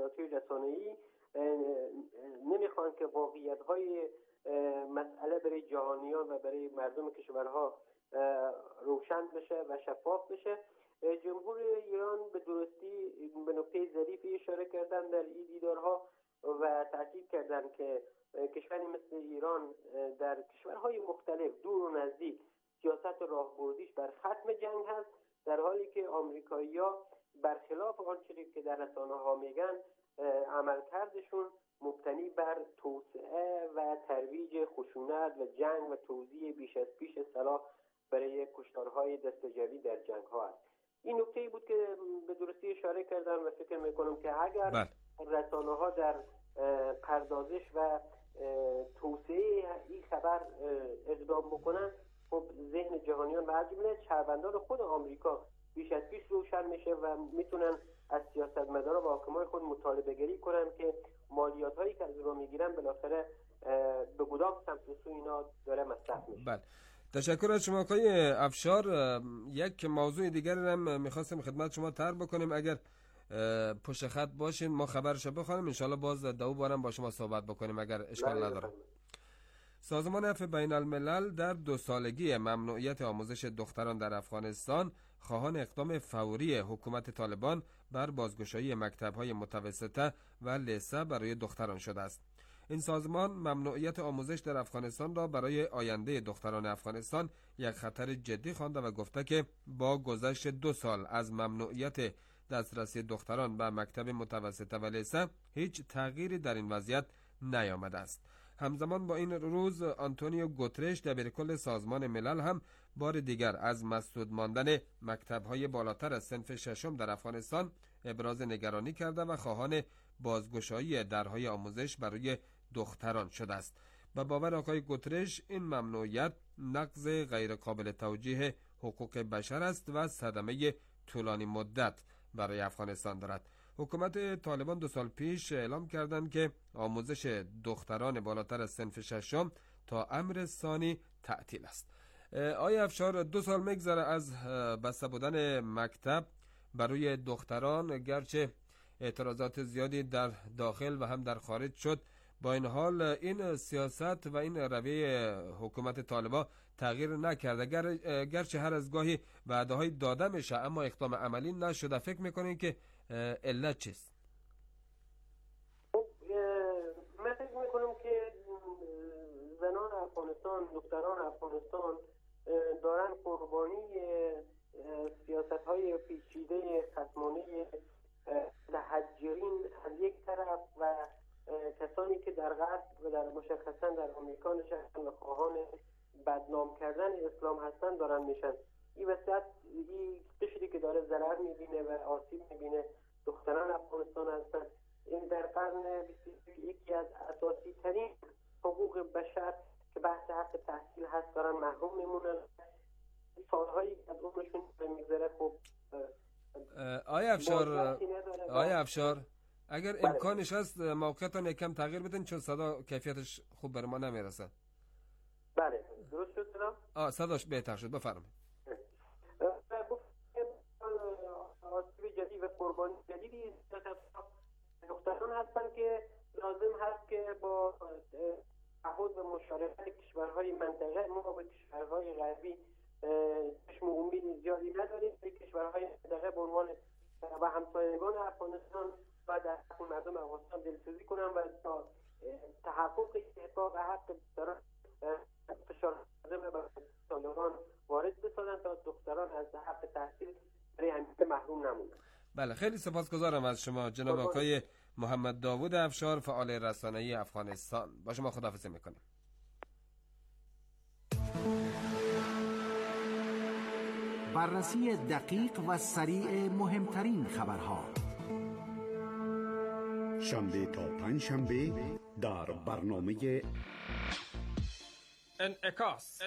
نشریاتی رسانه‌ای نمیخوان که واقعیت‌های مسئله برای جهانیان و برای مردم کشورها روشن بشه و شفاف بشه. جمهور ایران به درستی به نکته ظریفی اشاره کردن در این دیدارها و تاکید کردن که کشوری مثل ایران در کشورهای مختلف دور و نزدیک سیاست راهبردیش بر ختم جنگ هست، در حالی که آمریکایی‌ها برخلاف آنچه که در رسانه‌ها میگن عملکردشون مبتنی بر توسعه و ترویج خشونت و جنگ و توزیع بیش از پیش سلاح برای کشتارهای دستجوی در جنگ‌ها است. این نکته‌ای بود که به درستی اشاره کردم و فکر می‌کنم که اگر رسانه‌ها در پردازش و توسعه این خبر اقدام بکنن، خب ذهن جهانیان و از جمله شهروندان خود آمریکا بیش از پیش روشن میشه و میتونن از سیاستمداران و حاکمان خود مطالبه گری کنن که مالیات هایی که از اونها میگیرن بالاخره به کدام سمت و سو اینا داره مصرف میشه. بله، تشکر از شما آقای افشار. یک موضوع دیگر هم میخواستم خدمت شما طرح بکنیم، اگر پشت خط باشین ما خبرشو بخونیم، انشالله باز دو بارم با شما صحبت بکنیم اگر اشکال نداره. سازمان عفو بین الملل در 2 سالگی ممنوعیت آموزش دختران در افغانستان خواهان اقدام فوری حکومت طالبان بر بازگشایی مکتب‌های متوسطه و لیسه برای دختران شده است. این سازمان ممنوعیت آموزش در افغانستان را برای آینده دختران افغانستان یک خطر جدی خوانده و گفته که با گذشت 2 سال از ممنوعیت دسترسی دختران به مکتب متوسطه و لیسه هیچ تغییری در این وضعیت نیامده است. همزمان با این روز آنتونیو گوترش دبیرکل سازمان ملل هم بار دیگر از مسدود ماندن مکتب‌های بالاتر از صنف 6 در افغانستان ابراز نگرانی کرده و خواهان بازگشایی درهای آموزش برای دختران شده است. به باور آقای گوترش این ممنوعیت نقض غیر قابل توجیه حقوق بشر است و صدمه طولانی مدت برای افغانستان دارد. حکومت طالبان 2 سال پیش اعلام کردند که آموزش دختران بالاتر از صنف 6 تا امر ثانی تعطیل است. آیا افشار 2 سال میگذره از بسته بودن مکتب برای دختران، گرچه اعتراضات زیادی در داخل و هم در خارج شد، با این حال این سیاست و این رویه حکومت طالبان تغییر نکرده، گرچه هر از گاهی وعده‌های داده میشه اما اقدام عملی نشده. فکر میکنین که علت چیست؟ من فکر میکنم که زنان افغانستان، دختران افغانستان دارن قربانی سیاست‌های پیچیده خصمانه متحجرین از یک طرف و کسانی که در غرب و در مشخصا در آمریکا نشستن و خواهان بدنام کردن اسلام هستن دارن میشن. این وسط این قشری که داره ضرر میبینه و آسیب میبینه دختران افغانستان هستن. این در قرن 21 یکی از اساسی ترین حقوق بشر که بحث حق تحصیل هست دارن محروم میمونن. سالهایی از عمرشون میگذره. خب آیا افشار اگر امکانش هست موقعیتان یکم تغییر بدین، چون صدا کیفیتش خوب بر ما نمیرسه. بله درست شد صدا؟ صداش بهتر شد، بفرمایید. آسیب جدید و قربانی جدیدی دختران هستن که لازم هست که با تعهد و مشارکت کشورهای منطقه ما با کشورهای غربی چشم و امید زیادی نداریم. کشورهای منطقه به عنوان و همسایگان افغانستان و در حق مردم افغانستان دلسوزی کنن و تا تحقق احقاق حق دارن فشار و طالبان وارد بسازن تا دختران از حق تحصیل برای همیشه محروم نمونن. بله، خیلی سپاسگزارم از شما جناب آقای محمد داوود افشار، فعال رسانه‌ای افغانستان. با شما خداحافظی میکنیم. بررسی دقیق و سریع مهمترین خبرها شنبه تا پنجشنبه در برنامه انعکاس.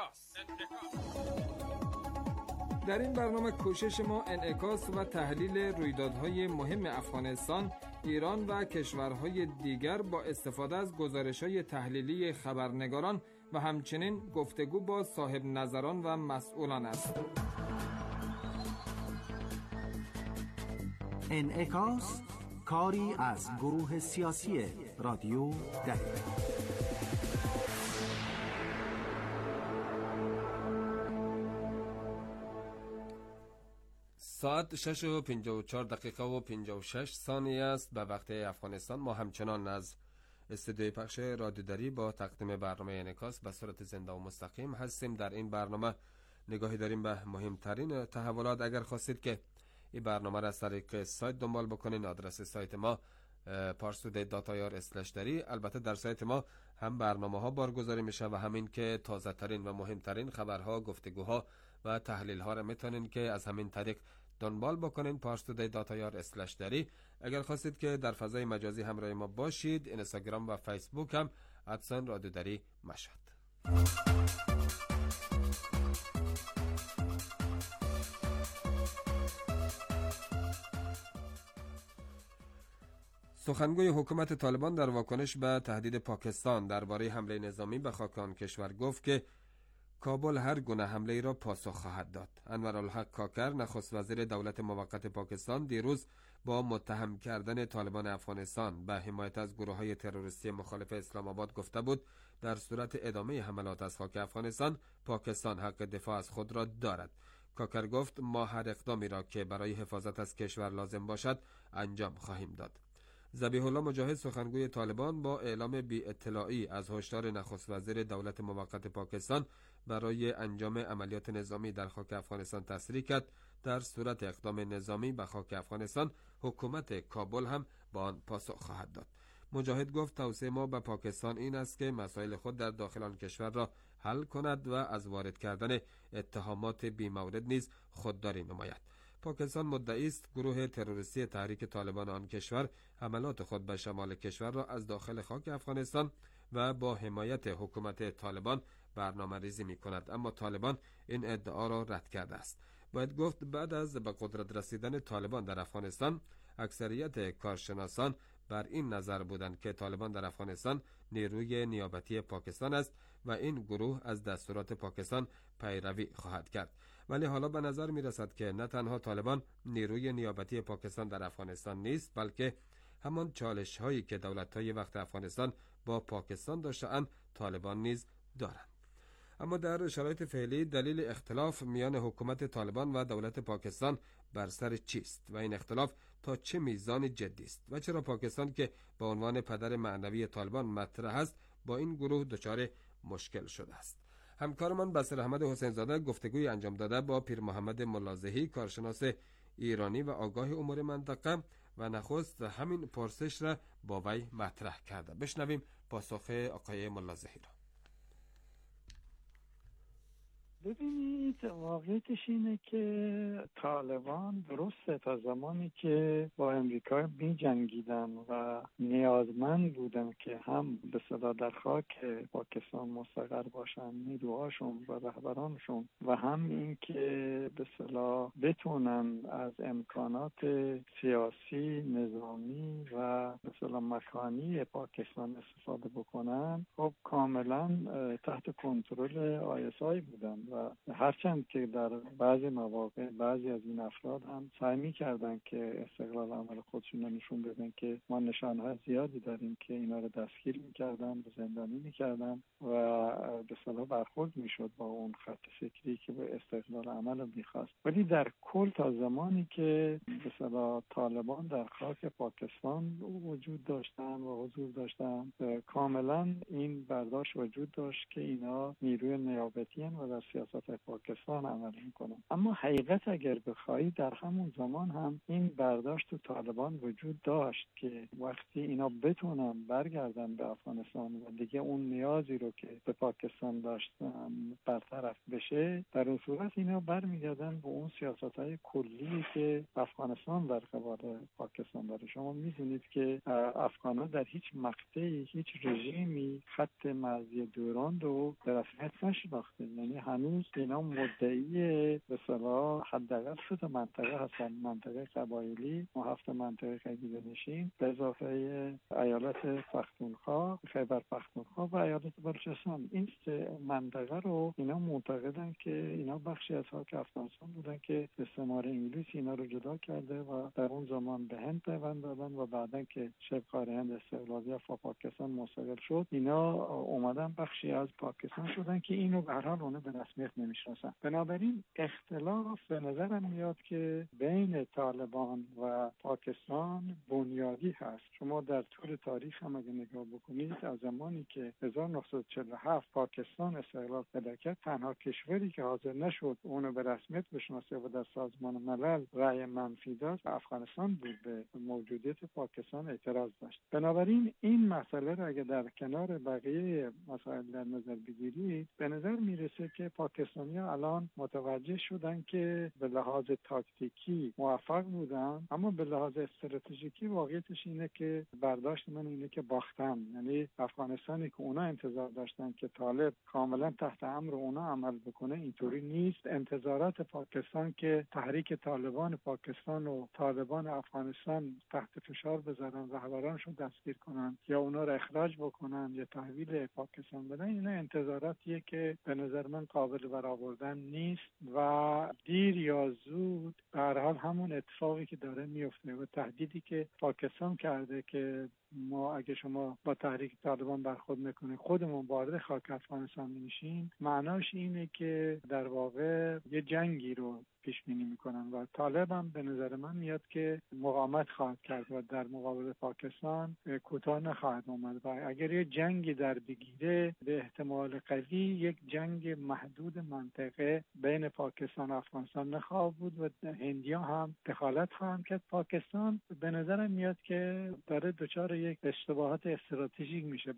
در این برنامه کوشش ما انعکاس و تحلیل رویدادهای مهم افغانستان، ایران و کشورهای دیگر با استفاده از گزارش‌های تحلیلی خبرنگاران و همچنین گفتگو با صاحب نظران و مسئولان است. انعکاس، کاری از گروه سیاسی رادیو دری. ساعت 6:54 و 56 ثانیه است به وقت افغانستان. ما همچنان از استودیوی پخش رادیو دری با تقدیم برنامه انعکاس به صورت زنده و مستقیم هستیم. در این برنامه نگاهی داریم به مهمترین تحولات. اگر خواستید که این برنامه را از طریق سایت دنبال بکنین، آدرس سایت ما parstoday.ir/dari. البته در سایت ما هم برنامه ها بارگذاری میشه و همین که تازه ترین و مهمترین خبرها، گفتگوها و تحلیل ها را میتونین که از همین طریق دنبال بکنین. parstoday.ir/dari. اگر خواستید که در فضای مجازی همراه ما باشید، اینستاگرام و فیسبوک هم @رادیو دری مشهد. سخنگوی حکومت طالبان در واکنش به تهدید پاکستان درباره حمله نظامی به خاک آن کشور گفت که کابل هر گونه حمله را پاسخ خواهد داد. انورالحق کاکر، نخست وزیر دولت موقت پاکستان، دیروز با متهم کردن طالبان افغانستان به حمایت از گروه‌های تروریستی مخالف اسلام آباد گفته بود در صورت ادامه حملات از خاک افغانستان، پاکستان حق دفاع از خود را دارد. کاکر گفت ما هر اقدامی را که برای حفاظت از کشور لازم باشد انجام خواهیم داد. ذبیح الله مجاهد، سخنگوی طالبان، با اعلام بی اطلاعی از هشدار نخست وزیر دولت موقت پاکستان برای انجام عملیات نظامی در خاک افغانستان تصریح کرد در صورت اقدام نظامی به خاک افغانستان حکومت کابل هم با آن پاسخ خواهد داد. مجاهد گفت توصیه ما به پاکستان این است که مسائل خود در داخل آن کشور را حل کند و از وارد کردن اتهامات بی مورد نیز خودداری نماید. پاکستان مدعی است گروه تروریستی تحریک طالبان آن کشور حملات خود به شمال کشور را از داخل خاک افغانستان و با حمایت حکومت طالبان برنامه‌ریزی می‌کند، اما طالبان این ادعا را رد کرده است. باید گفت بعد از به قدرت رسیدن طالبان در افغانستان، اکثریت کارشناسان بر این نظر بودند که طالبان در افغانستان نیروی نیابتی پاکستان است و این گروه از دستورات پاکستان پیروی خواهد کرد. ولی حالا به نظر می رسد که نه تنها طالبان نیروی نیابتی پاکستان در افغانستان نیست، بلکه همان چالش هایی که دولت های وقت افغانستان با پاکستان داشتند طالبان نیز دارند. اما در شرایط فعلی دلیل اختلاف میان حکومت طالبان و دولت پاکستان بر سر چیست و این اختلاف تا چه میزان جدی است و چرا پاکستان که به عنوان پدر معنوی طالبان مطرح است با این گروه دچار مشکل شده است؟ همکارمان بصیر احمد حسین زاده گفتگوی انجام داده با پیر محمد ملازحی، کارشناس ایرانی و آگاه امور منطقه، و نخست همین پرسش را با وی مطرح کرده. بشنویم پاسخ آقای ملازحی را. ببینید، واقعیتش اینه که طالبان درسته تا زمانی که با امریکا می جنگیدن و نیازمند بودن که هم به صدا در خاک پاکستان مستقر باشن نیروهاشون و رهبرانشون و هم این که به صدا بتونن از امکانات سیاسی، نظامی و به صدا مکانی پاکستان استفاده بکنن، خب کاملا تحت کنترل ISI بودن و هرچند که در بعضی مواقع بعضی از این افراد هم سعی می‌کردن که استقلال عمل خودشون نشون بدن که ما نشانه‌های زیادی داریم که اینا رو دستگیر می‌کردن، به زندانی می‌کردن و به اصطلاح برخورد می‌شد با اون خط فکری که به استقلال عمل می‌خواست. ولی در کل تا زمانی که به اصطلاح طالبان در خاک پاکستان وجود داشتن و حضور داشتن، کاملا این برداشت وجود داشت که اینا نیروی نیابتی و در سیاست پاکستان عمل میکنن. اما حقیقت اگر بخوایی در همون زمان هم این برداشت تو طالبان وجود داشت که وقتی اینا بتونن برگردن به افغانستان و دیگه اون نیازی رو که به پاکستان داشتن برطرف بشه، در اون صورت اینا برمیگردن به اون سیاست‌های کلی که افغانستان در قبال پاکستان داره. شما میدونید که افغانان در هیچ مقطعی هیچ رژیمی خط مرزی دوران رو به رسمیت نشناخته، یعنی هنوز امروز اینا مدعی به اصطلاح حداقل 3 منطقه هستن، منطقه قبایلی و 7 منطقه قبیله‌نشین به اضافه ایالت پختونخوا، خیبر پختونخوا و ایالت بلوچستان. این 3 منطقه رو اینا معتقدن که اینا بخشی از خاک افغانستان بودن که استعمار انگلیس اینا رو جدا کرده و در اون زمان به هند پیوند دادن و بعدن که شبه‌قاره هند استقلال یافت و پاکستان مستقل شد، اینا اومدن بخشی از پاکستان شدن که اینو به هر حال اون به رسمیت نمیشناسن. بنابراین اختلاف به نظرم میاد که بین طالبان و پاکستان بنیادی هست. شما در طول تاریخ هم اگه نگاه بکنید، از زمانی که 1947 پاکستان استقلال پیدا کرد، تنها کشوری که حاضر نشد اونو به رسمیت بشناسه و در سازمان ملل رأی منفی داد افغانستان بود، به موجودیت پاکستان اعتراض داشت. بنابراین این مسئله رو اگه در کنار بقیه مسائل در نظر بگیرید، به نظر میرسه که پاکستانی‌ها الان متوجه شدن که به لحاظ تاکتیکی موفق بودن، اما به لحاظ استراتژیکی واقعیتش اینه که برداشت من اینه که باختن. یعنی افغانستانی که اونا انتظار داشتن که طالب کاملا تحت امر اونا عمل بکنه، اینطوری نیست. انتظارات پاکستان که تحریک طالبان پاکستان و طالبان افغانستان تحت فشار بذارن، رهبرانشون دستگیر کنن یا اونا رو اخراج بکنن یا تحویل پاکستان بدن، اینا انتظاراتیه که به نظر من قابل برآوردن نیست و دیر یا زود به هر حال همون اتفاقی که داره میفته و تهدیدی که پاکستان کرده که ما اگه شما با تحریک طالبان برخورد میکنید خودمون وارد خاک افغانستان میشیم، معناش اینه که در واقع یه جنگی رو پیش بینی میکنن و طالب هم به نظر من میاد که مقاومت خواهد کرد و در مقابل پاکستان کوتاه نخواهد اومد و اگر یه جنگی در بگیره به احتمال قوی یک جنگ محدود منطقه بین پاکستان و افغانستان نخواهد بود و هندیا هم دخالت خواهند کرد. پاکستان به نظر میاد که داره دچار یک اشتباهات استراتژیک میشه،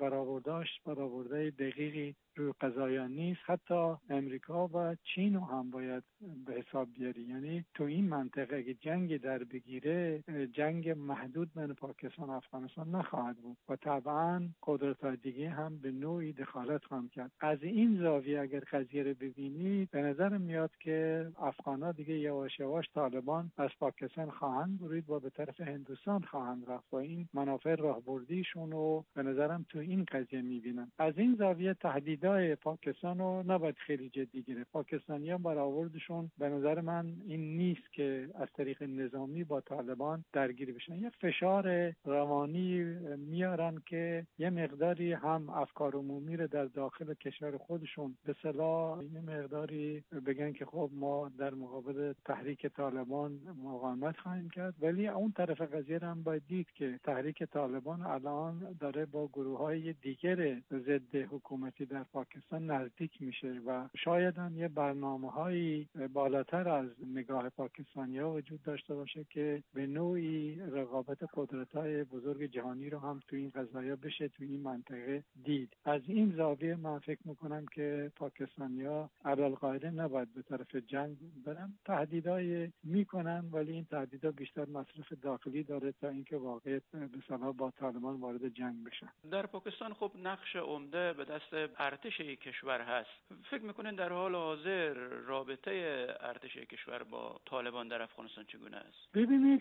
برآورده دقیقی روی قضایا نیست. حتی امریکا و چین هم باید به حساب بیاری. یعنی تو این منطقه اگه جنگ در بگیره، جنگ محدود بین پاکستان و افغانستان نخواهد بود و طبعا قدرت‌های دیگه هم به نوعی دخالت خواهند کرد. از این زاویه اگر قضیه رو ببینید، به نظر میاد که افغان‌ها دیگه یواش یواش طالبان از پاکستان خواهند برید و به طرف هندوستان خواهند رفت و این منافع راهبردیشون رو به نظرم تو این قضیه میبینن. از این زاویه تهدیدهای پاکستان رو نباید خیلی جدی گرفت. پاکستانیان برآوردشون به نظر من این نیست که از طریق نظامی با طالبان درگیر بشن. یه فشار روانی میارن که یه مقداری هم افکار عمومی رو در داخل کشور خودشون به اصطلاح یه مقداری بگن که خب ما در مقابل تحریک طالبان مقاومت خواهیم کرد، ولی اون طرف قضیه هم باید دید که تحریک طالبان الان داره با گروه‌های دیگر ضد حکومتی در پاکستان نزدیک میشه و شاید هم یه برنامه‌هایی بالاتر از نگاه پاکستانی‌ها وجود داشته باشه که به نوعی رقابت قدرت‌های بزرگ جهانی رو هم تو این قضایا بشه تو این منطقه دید. از این زاویه من فکر میکنم که پاکستانی‌ها علی‌القاعده نباید به طرف جنگ برن. تهدیدای میکنن ولی این تهدیدا بیشتر مصرف داخلی داره تا اینکه واقعا به اصطلاح با طالبان وارد جنگ بشن. در پاکستان خب نقش عمده به دست ارتش کشور هست. فکر میکنین در حال حاضر رابطه ارتش کشور با طالبان در افغانستان چگونه است؟ ببینید،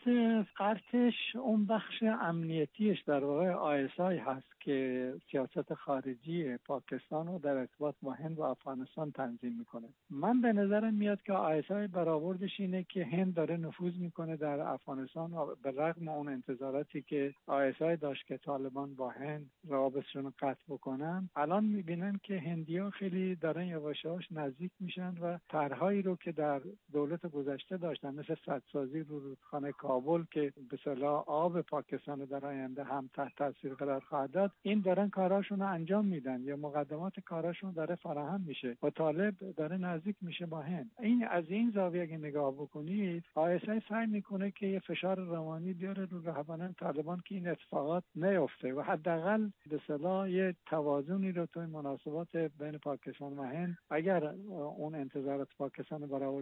ارتش اون بخش امنیتیش در واقع ISI هست که سیاست خارجی پاکستان رو در ارتباط با هند و افغانستان تنظیم میکنه. من به نظرم میاد که ISI برآوردش اینه که هند داره نفوذ میکنه در افغانستان و به رغم اون انتظاراتی که ISI داشت که طالبان با هند روابطشون رو قطع بکنن، الان میبینن که هندی‌ها خیلی دارن یواش یواش نزدیک میشن و طرحهایی رو که در دولت گذشته داشتن مثل سدسازی رو رودخانه کابل که به اصطلاح آب پاکستان رو در آینده هم تحت تاثیر قرار خواهد داد، این دارن کاراشون رو انجام میدن یا مقدمات کاراشون داره فراهم میشه و طالب داره نزدیک میشه با هند. این از این زاویه اگه نگاه بکنید، ISI سعی میکنه که یه فشار روانی بیاره رو رهبران طالبان که این اتفاقات نیفته و حداقل به اصطلاح یه توازنی رو توی مناسبات بین پاکستان و هند اگر اون انتظارات پاکستان رو برآورده نمیکنه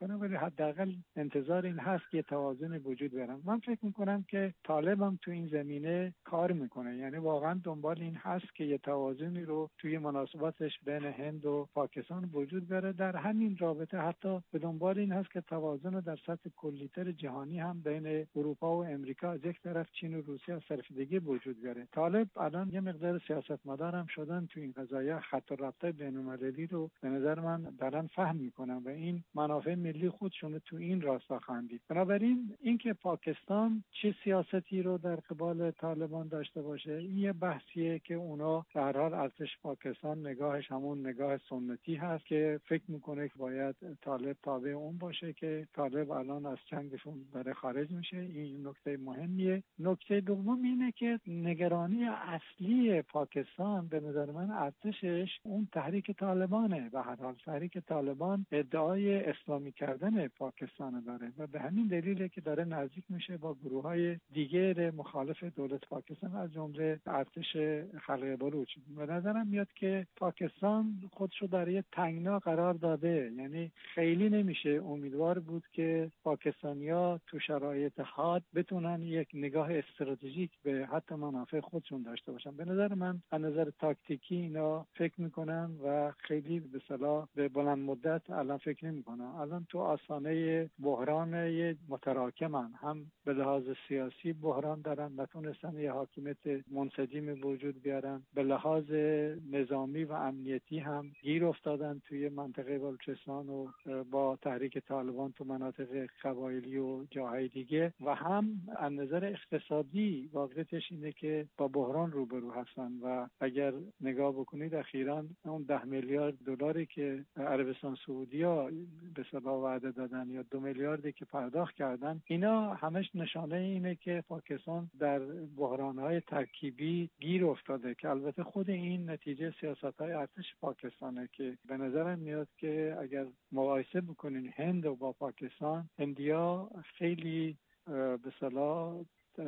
میکنه، ولی حداقل انتظار این هست که توازن وجود بیارن. من فکر میکنم که طالب هم تو این زمینه کار میکنه، یعنی واقعا دنبال این هست که یه توازنی رو توی مناسباتش بین هند و پاکستان وجود بیاره. در همین رابطه حتی به دنبال این هست که توازن رو در سطح کلی‌تر جهانی هم بین اروپا و امریکا از یک طرف، چین و روسیه از طرف دیگه وجود بیاره. طالب الان یه مقدار سیاستمدار هم شدن تو این قضايا، خط رابطه بین‌المللی رو به نظر من دارن فهم میکنن و این منافع ملی خودشون تو این راستا خواندید. بنابراین اینکه پاکستان چه سیاستی رو در قبال طالبان داشته باشه، این یه بحثیه که اونا به هر حال ارتش پاکستان نگاهش همون نگاه سنتی هست که فکر میکنه که باید طالب تابع اون باشه که طالب الان از جنگشون داره خارج میشه. این نکته مهمیه. نکته دوم اینه که نگرانی اصلی پاکستان به نظر من ارتشش اون تحریک طالبانه. به هر حال تحریک طالبان ادعای اسلامی کردن پاکستان داره و به همین دلیله که داره نزدیک میشه با گروه‌های دیگر مخالف دولت پاکستان، از جمله ارتش خلق بلوچ. به نظرم میاد که پاکستان خودشو در یه تنگنا قرار داده، یعنی خیلی نمیشه امیدوار بود که پاکستانیا تو شرایط حاد بتونن یک نگاه استراتژیک به حتی منافع خودشون داشته باشن. به نظر من از نظر تاکتیکی اینا فکر میکنن و خیلی به اصطلاح به بلند مدت الان فکر نمیکنن. الان تو آستانه بحران متراکمن، هم به لحاظ سیاسی بحران دارن، نتونستن یه حاکمیت منسجم وجود بیارن، به لحاظ نظامی و امنیتی هم گیر افتادن توی منطقه بلوچستان و با تحریک طالبان تو مناطق قبایلی و جاهای دیگه، و هم از نظر اقتصادی واقعیتش اینه که با بحران روبرو هستن. و اگر نگاه بکنید اخیراً اون 10 میلیارد دلاری که عربستان سعودی‌ها به اصطلاح وعده دادن یا 2 میلیاردی که پرداخت کردن، اینا همش نشانه اینه که پاکستان در بحران‌های ترکیبی گیر افتاده، که البته خود این نتیجه سیاست‌های ارتش پاکستانه که به نظرم میاد که اگر مقایسه بکنین هند و با پاکستان، هندیا خیلی به اصطلاح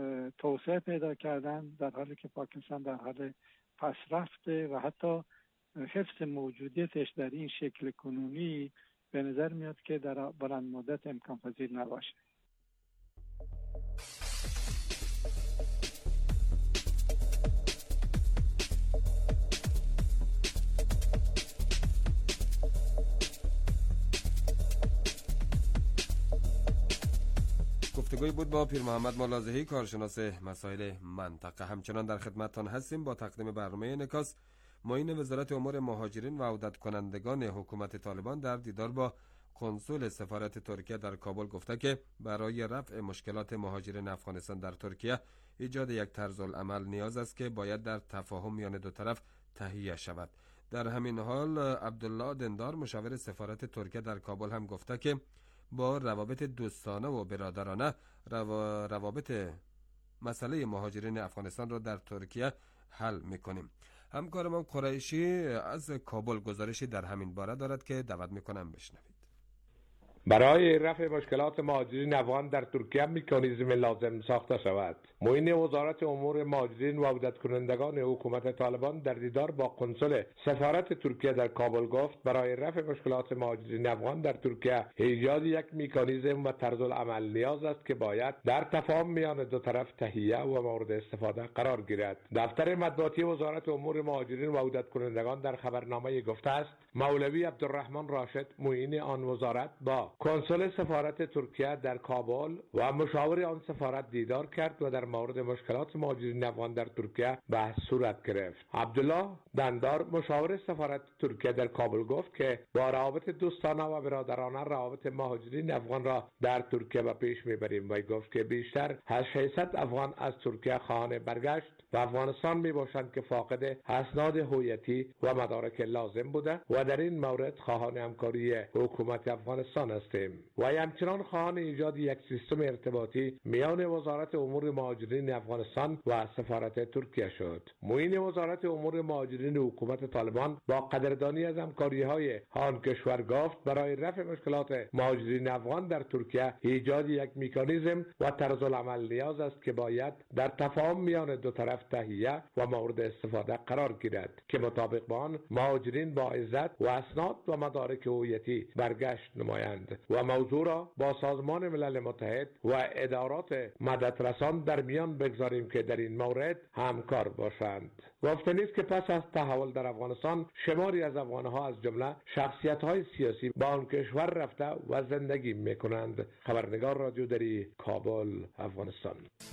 توسعه پیدا کردن، در حالی که پاکستان در حال پسرفته و حتی حفظ موجودیتش در این شکل کنونی به نظر میاد که در بلند مدت امکان پذیر نباشه. گفتگوی بود با پیر محمد ملازحی، کارشناس مسائل منطقه. همچنان در خدمتتان هستیم با تقدیم برنامه انعکاس. معین وزارت امور مهاجرین و عودت کنندگان حکومت طالبان در دیدار با کنسول سفارت ترکیه در کابل گفته که برای رفع مشکلات مهاجرین افغانستان در ترکیه ایجاد یک طرز العمل نیاز است که باید در تفاهم میان دو طرف تهیه شود. در همین حال عبدالله دندار مشاور سفارت ترکیه در کابل هم گفته که با روابط دوستانه و برادرانه روابط مسئله مهاجرین افغانستان را در ترکیه حل میکنیم. همکارم قریشی از کابل گزارشی در همین باره دارد که دعوت میکنم بشنوید. برای رفع مشکلات مهاجرین افغان در ترکیه مکانیزم لازم ساخته شود. معین وزارت امور مهاجرین و عودت کنندگان حکومت طالبان در دیدار با کنسول سفارت ترکیه در کابل گفت برای رفع مشکلات مهاجرین افغان در ترکیه ایجاد یک مکانیزم و طرز العمل نیاز است که باید در تفاهم میان دو طرف تهیه و مورد استفاده قرار گیرد. دفتر مطبوعاتی وزارت امور مهاجرین و عودت کنندگان در خبرنامه گفته است مولوی عبدالرحمن راشد معین آن وزارت با کنسول سفارت ترکیه در کابل و مشاور آن سفارت دیدار کرد و در مورد مشکلات مهاجرین افغان در ترکیه بحث صورت گرفت. عبدالله دندار مشاور سفارت ترکیه در کابل گفت که با روابط دوستانه و برادرانه روابط مهاجرین افغان را در ترکیه به پیش میبریم و گفت که بیشتر از 600 افغان از ترکیه خواهان برگشت و افغانستان میباشند که فاقد اسناد هویتی و مدارک لازم بوده و در این مورد خواهان همکاری حکومت افغانستان هستیم و همچنان خواهان ایجاد یک سیستم ارتباطی میان وزارت امور مهاجرین افغانستان و سفارت ترکیه شد. معین وزارت امور مهاجرین حکومت طالبان با قدردانی از همکاری‌های آن کشور گفت برای رفع مشکلات مهاجرین افغان در ترکیه ایجاد یک مکانیزم و طرز العمل نیاز است که باید در تفاهم میان دو طرف تهیه و مورد استفاده قرار گیرد که مطابق با آن مهاجرین با عزت و اسناد و مدارک هویتی برگشت نمایند. کنند و موضوع را با سازمان ملل متحد و ادارات مددرسان در میان بگذاریم که در این مورد همکار باشند. گفته نیست که پس از تحول در افغانستان شماری از افغانها از جمله شخصیت‌های سیاسی به آن کشور رفته و زندگی می‌کنند. خبرنگار رادیو دری، کابل، افغانستان.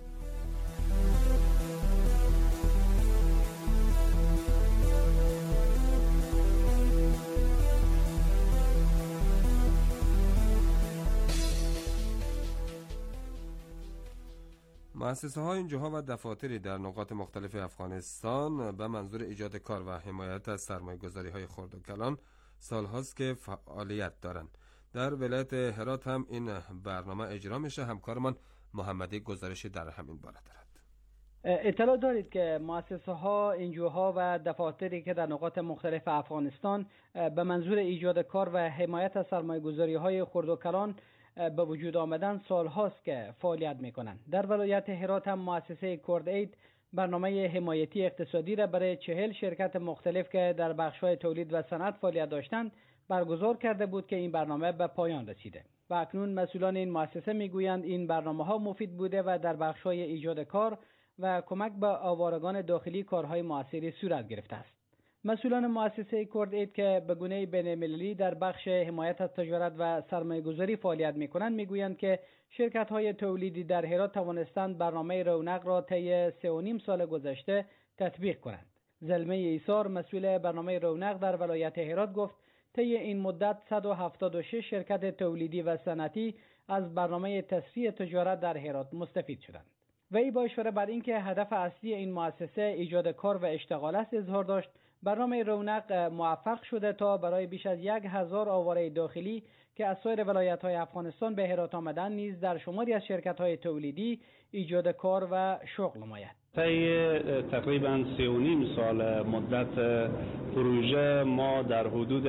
مؤسسه های اینجاها و دفاتری در نقاط مختلف افغانستان به منظور ایجاد کار و حمایت از سرمایه گذاری های خرد و کلان سالهاست که فعالیت دارند. در ولایت هرات هم این برنامه اجرا میشه. همکارمان محمدی گزارشی در همین باره دارد. اطلاع دارید که مؤسسه ها، انجوها و دفاتری که در نقاط مختلف افغانستان به منظور ایجاد کار و حمایت از سرمایه گذاری های خرد و کلان به وجود آمدن سال هاست که فعالیت میکنند. در ولایت هرات هم مؤسسه کرد اید برنامه حمایتی اقتصادی را برای 40 شرکت مختلف که در بخش‌های تولید و صنعت فعالیت داشتند برگزار کرده بود که این برنامه به پایان رسیده و اکنون مسئولان این مؤسسه میگویند این برنامه‌ها مفید بوده و در بخش‌های ایجاد کار و کمک به آوارگان داخلی کارهای موثری صورت گرفته است. مسئولان مؤسسه کرد اید که به گونه بین‌المللی در بخش حمایت از تجارت و سرمایه‌گذاری فعالیت می‌کنند میگویند که شرکت‌های تولیدی در هرات توانستند برنامه رونق را طی 3.5 سال گذشته تطبیق کنند. زلمه ایثار مسئول برنامه رونق در ولایت هرات گفت طی این مدت 176 شرکت تولیدی و صنعتی از برنامه تسریع تجارت در هرات مستفید شدند. وی با اشاره بر اینکه هدف اصلی این مؤسسه ایجاد کار و اشتغال است اظهار داشت برنامه رونق موفق شده تا برای بیش از 1000 آواره داخلی که از سایر ولایت‌های افغانستان به هرات آمدند نیز در شماری از شرکت‌های تولیدی ایجاد کار و شغل نماید. طی تقریبا 3.5 سال مدت پروژه ما در حدود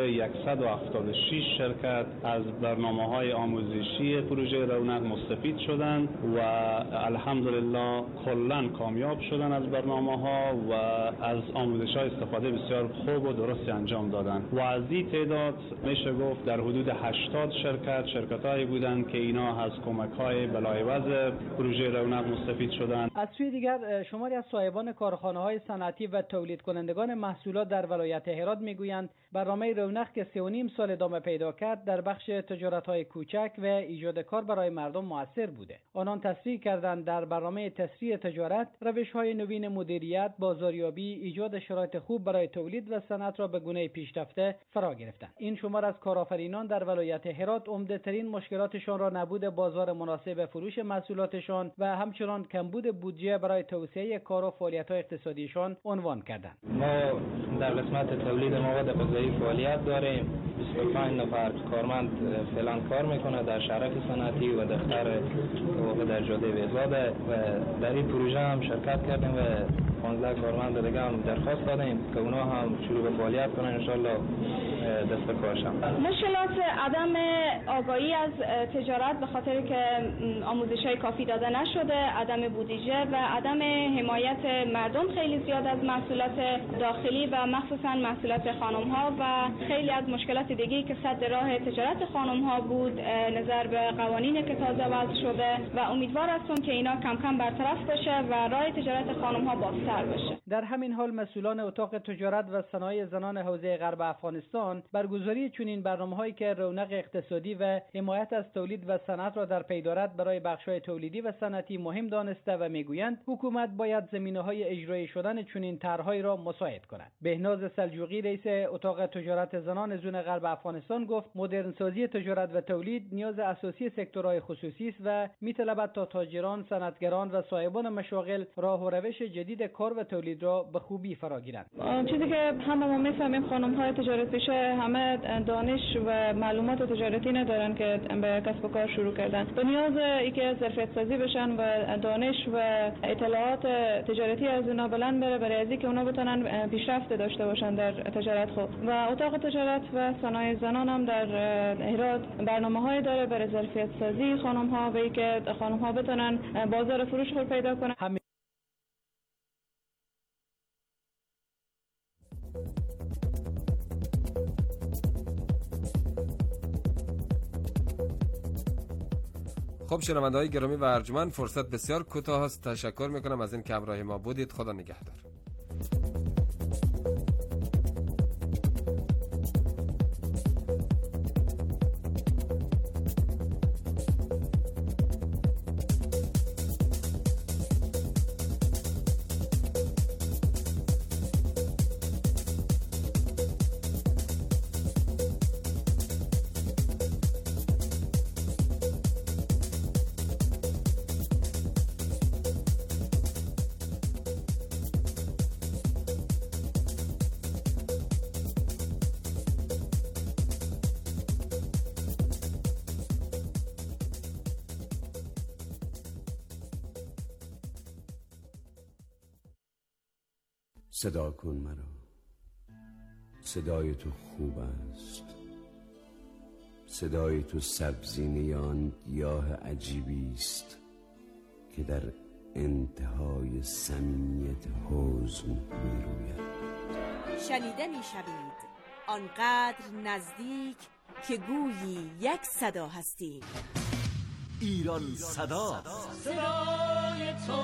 176 شرکت از برنامه‌های آموزشی پروژه رونق مستفید شدند و الحمدلله کلاً کامیاب شدند از برنامه‌ها و از آموزش‌های استفاده بسیار خوب و درستی انجام دادند و از این تعداد میشه گفت در حدود 80 شرکت‌هایی بودند که اینا از کمک‌های بلایوز پروژه رونق مستفید شدند. از سوی دیگر شماری از صاحبان کارخانه‌های صنعتی و تولید کنندگان محصولات در ولایت هرات میگویند برنامه رونق که 3.5 سال ادامه پیدا کرد در بخش تجارت‌های کوچک و ایجاد کار برای مردم موثر بوده. آنان تصریح کردند در برنامه تسریع تجارت روش‌های نوین مدیریت، بازاریابی، ایجاد شرایط خوب برای تولید و صنعت را به گونه پیشرفته فرا گرفتند. این شمار از کارآفرینان در ولایت هرات عمده‌ترین مشکلاتشان را نبود بازار مناسب فروش محصولاتشان و همچنان کمبود بودجه برای توسعه کار و فعالیت‌های اقتصادیشان عنوان کردند. ما در قسمت تولید مواد غذایی فعالیت داریم. 25 نفر کارمند فعلا کار میکنه در شرک صنعتی و دفتر در جاده بهزاده و در این پروژه هم شرکت کردیم و 15 کارمند دیگه هم درخواست دادیم که اونا هم شروع به فعالیت کنن ان شاء الله دست کارشن. مشکلات عدم آگاهی از تجارت به خاطر که آموزش‌های کافی داده نشده، عدم بودجه و عدم حمایت مردم خیلی زیاد از محصولات داخلی و مخصوصا محصولات خانم‌ها و خیلی از مشکلات دیگه‌ای که سد راه تجارت خانم‌ها بود نظر به قوانین که تازه وضع شده و امیدوار هستم که اینا کم کم برطرف بشه و راه تجارت خانم‌ها بازتر بشه. در همین حال مسئولان اتاق تجارت و صنایع زنان حوزه غرب افغانستان برگزاری چنین برنامه‌هایی که رونق اقتصادی و حمایت از تولید و صنعت را در پی دارد برای بخش‌های تولیدی و صنعتی مهم دانسته و میگویند حکومت باید زمینه‌های اجرایی شدن چنین طرح‌هایی را مساعد کند. بهناز سلجوقی رئیس اتاق تجارت زنان زون غرب افغانستان گفت مدرنسازی تجارت و تولید نیاز اساسی سکتورهای خصوصی است و می‌طلبد تا تاجران، صنعتگران و صاحبان مشاغل راه و روش جدید کار و تولید را به خوبی فرا گیرند. چیزی که همه ما می‌فهمیم خانم‌های تجارت پیشه همه دانش و معلومات تجارتی ندارن که به کسب و کار شروع کردن. به نیاز اینکه ظرفیت سازی بشن و دانش و اطلاعات تجارتی از اونا بلند بره برای اینکه اونا بتونن پیشرفت داشته باشن در تجارت خود. و اتاق تجارت و صنایع زنان هم در هرات برنامه‌های داره برای ظرفیت سازی خانم‌ها و اینکه خانم‌ها بتونن بازار فروش خود پیدا کنن. خب شنونده‌های گرامی و ارجمند، فرصت بسیار کوتاه است. تشکر میکنم از این که همراه ما بودید. خدا نگهدار. صدا کن مرا، صدای تو خوب است، صدای تو سبزینه آن گیاه عجیبی است که در انتهای صمیمیت حزن می روید. شنیده می شوید آنقدر نزدیک که گویی یک صدا هستیم. ایران صدا، صدای تو،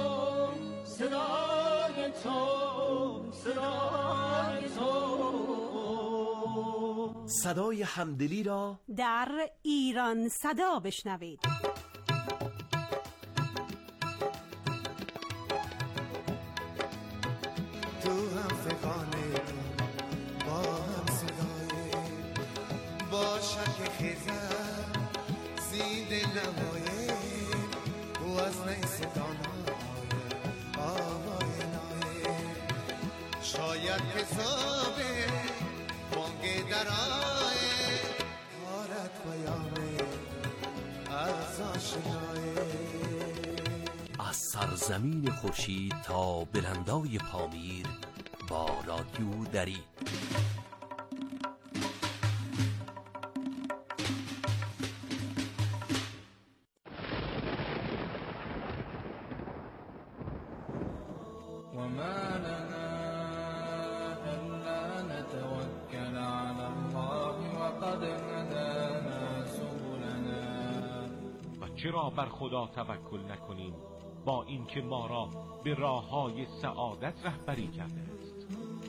صدای تو، صدای تو. صدای همدلی را در ایران صدا بشنوید. تو هم فکانه با هم صدای با شک خیزم زیده نمایه و از نیستان آوای نایه شاید حسابه بانگ درائه آرد پیامه از آشنایه. از سرزمین خورشید تا بلندای پامیر با رادیو دری. وما لنا ألا نتوكل على الله وقد هدانا سبلنا. و چرا بر خدا توکل نکنیم با اینکه ما را به راههای سعادت رهبری کرده است.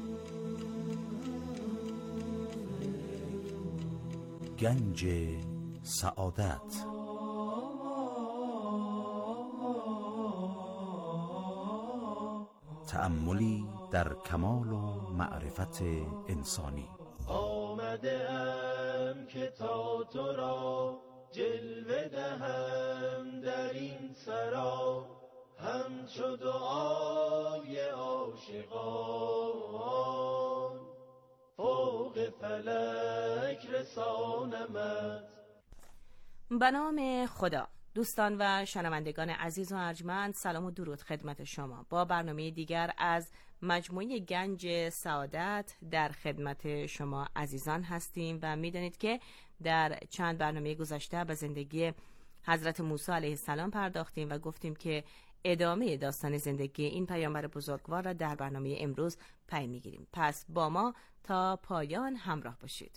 گنج سعادت. تأملی در کمال و معرفت انسانی. آمده ام که تا تو را جلوه دهم در این سرا، همچو دعای عاشقان فوق فلک رسانمت. به نام خدا. دوستان و شنوندگان عزیز و ارجمند، سلام و درود خدمت شما. با برنامه دیگر از مجموعه گنج سعادت در خدمت شما عزیزان هستیم و میدانید که در چند برنامه گذشته به زندگی حضرت موسی علیه السلام پرداختیم و گفتیم که ادامه داستان زندگی این پیامبر بزرگوار را در برنامه امروز پی میگیریم. پس با ما تا پایان همراه باشید.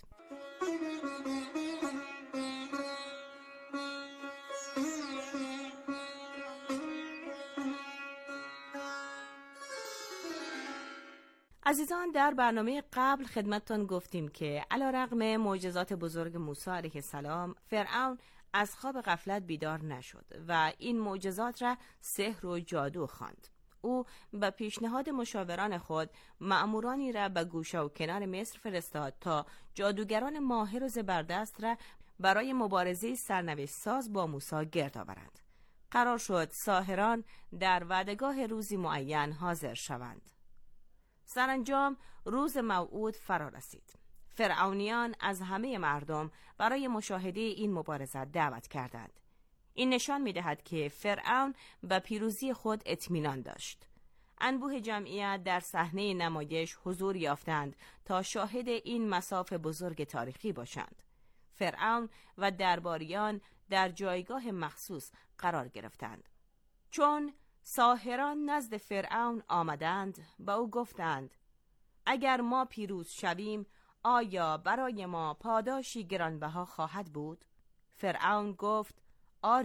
عزیزان، در برنامه قبل خدمتتان گفتیم که علیرغم معجزات بزرگ موسی علیه السلام، فرعون از خواب غفلت بیدار نشد و این معجزات را سحر و جادو خواند. او به پیشنهاد مشاوران خود مأمورانی را به گوشه و کنار مصر فرستاد تا جادوگران ماهر و زبردست را برای مبارزه سرنوشت ساز با موسی گرد آورند. قرار شد ساحران در وعدگاه روزی معین حاضر شوند. سرانجام روز موعود فرا رسید. فرعونیان از همه مردم برای مشاهده این مبارزه دعوت کردند. این نشان می‌دهد که فرعون به پیروزی خود اطمینان داشت. انبوه جمعیت در صحنه نمایش حضور یافتند تا شاهد این مصاف بزرگ تاریخی باشند. فرعون و درباریان در جایگاه مخصوص قرار گرفتند. چون ساحران نزد فرعون آمدند با او گفتند اگر ما پیروز شویم آیا برای ما پاداشی گرانبها خواهد بود؟ فرعون گفت آری،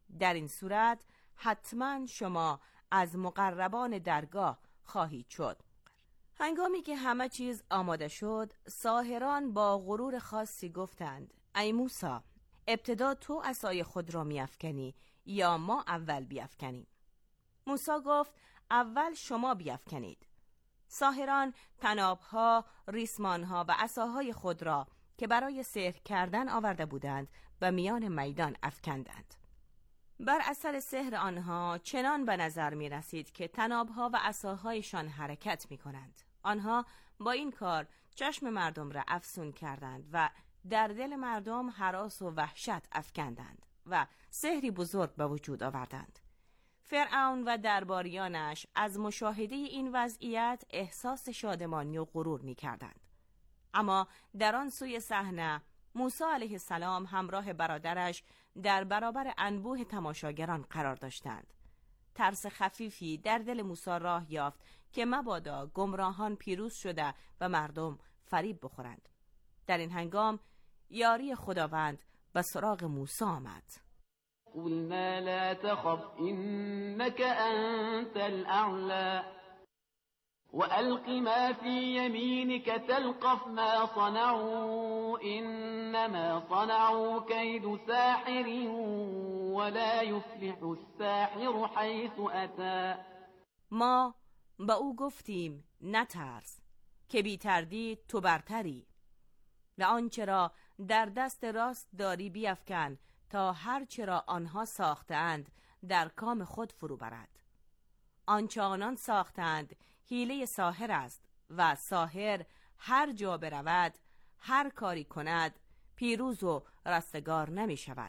در این صورت حتما شما از مقربان درگاه خواهید شد. هنگامی که همه چیز آماده شد، ساحران با غرور خاصی گفتند: ای موسی، ابتدا تو عصای خود را میافکنی یا ما اول بیافکنیم؟ موسی گفت: اول شما بیافکنید. ساحران طنابها، ریسمانها و عصاهای خود را که برای سحر کردن آورده بودند به میان میدان افکندند. بر اثر سحر آنها چنان به نظر می رسید که طنابها و عصاهایشان حرکت می کنند. آنها با این کار چشم مردم را افسون کردند و در دل مردم هراس و وحشت افکندند و سحری بزرگ به وجود آوردند. فرعون و درباریانش از مشاهده این وضعیت احساس شادمانی و غرور می کردند. اما در آن سوی صحنه موسی علیه السلام همراه برادرش در برابر انبوه تماشاگران قرار داشتند. ترس خفیفی در دل موسی راه یافت که مبادا گمراهان پیروز شده و مردم فریب بخورند. در این هنگام یاری خداوند به سراغ موسی آمد. قلنا لا تخف إنك أنت الأعلى وألق ما في يمينك تلقف ما صنعوا إنما صنعوا كيد ساحر ولا يفلح الساحر حيث أتى. ما به او گفتیم نترس که بی تردید تو برتری و آنچه را در دست راست داری بیفکن تا هر چرا آنها ساختند در کام خود فرو برد. آنچه آنان ساختند حیله ساحر است و ساحر هر جا برود، هر کاری کند، پیروز و رستگار نمی شود.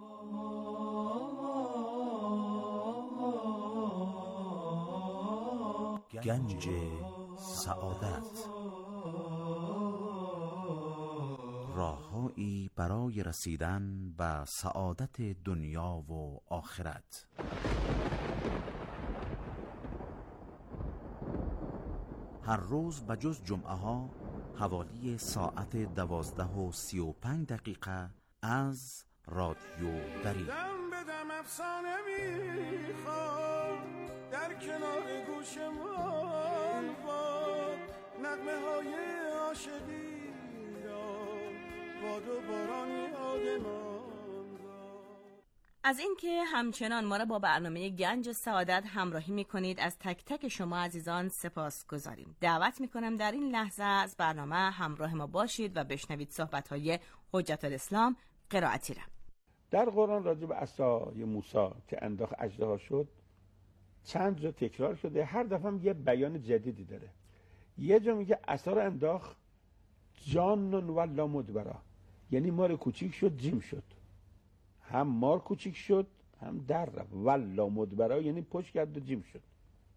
گنج سعادت، راههایی برای رسیدن به سعادت دنیا و آخرت. هر روز بجز جمعه ها حوالی ساعت 12:35 از رادیو دری. دم به دم افسانه میخواد در کنار گوشمان باد نغمه های عاشقی را باد و باران یادمان. از اینکه همچنان ما را با برنامه گنج سعادت همراهی میکنید از تک تک شما عزیزان سپاس گذاریم. دعوت میکنم در این لحظه از برنامه همراه ما باشید و بشنوید صحبت‌های حجت الاسلام قرائتی را. در قرآن راجع به عصای موسی که انداخت اژدها شد چند جا تکرار شده، هر دفعه هم یه بیان جدیدی داره. یه جا میگه عصا رو انداخت جانن ولا مدبرا، یعنی مار کوچیک شد جیم شد، هم مار کوچیک شد هم در رفت، ولا مدبرا یعنی پشت کرد و جیم شد.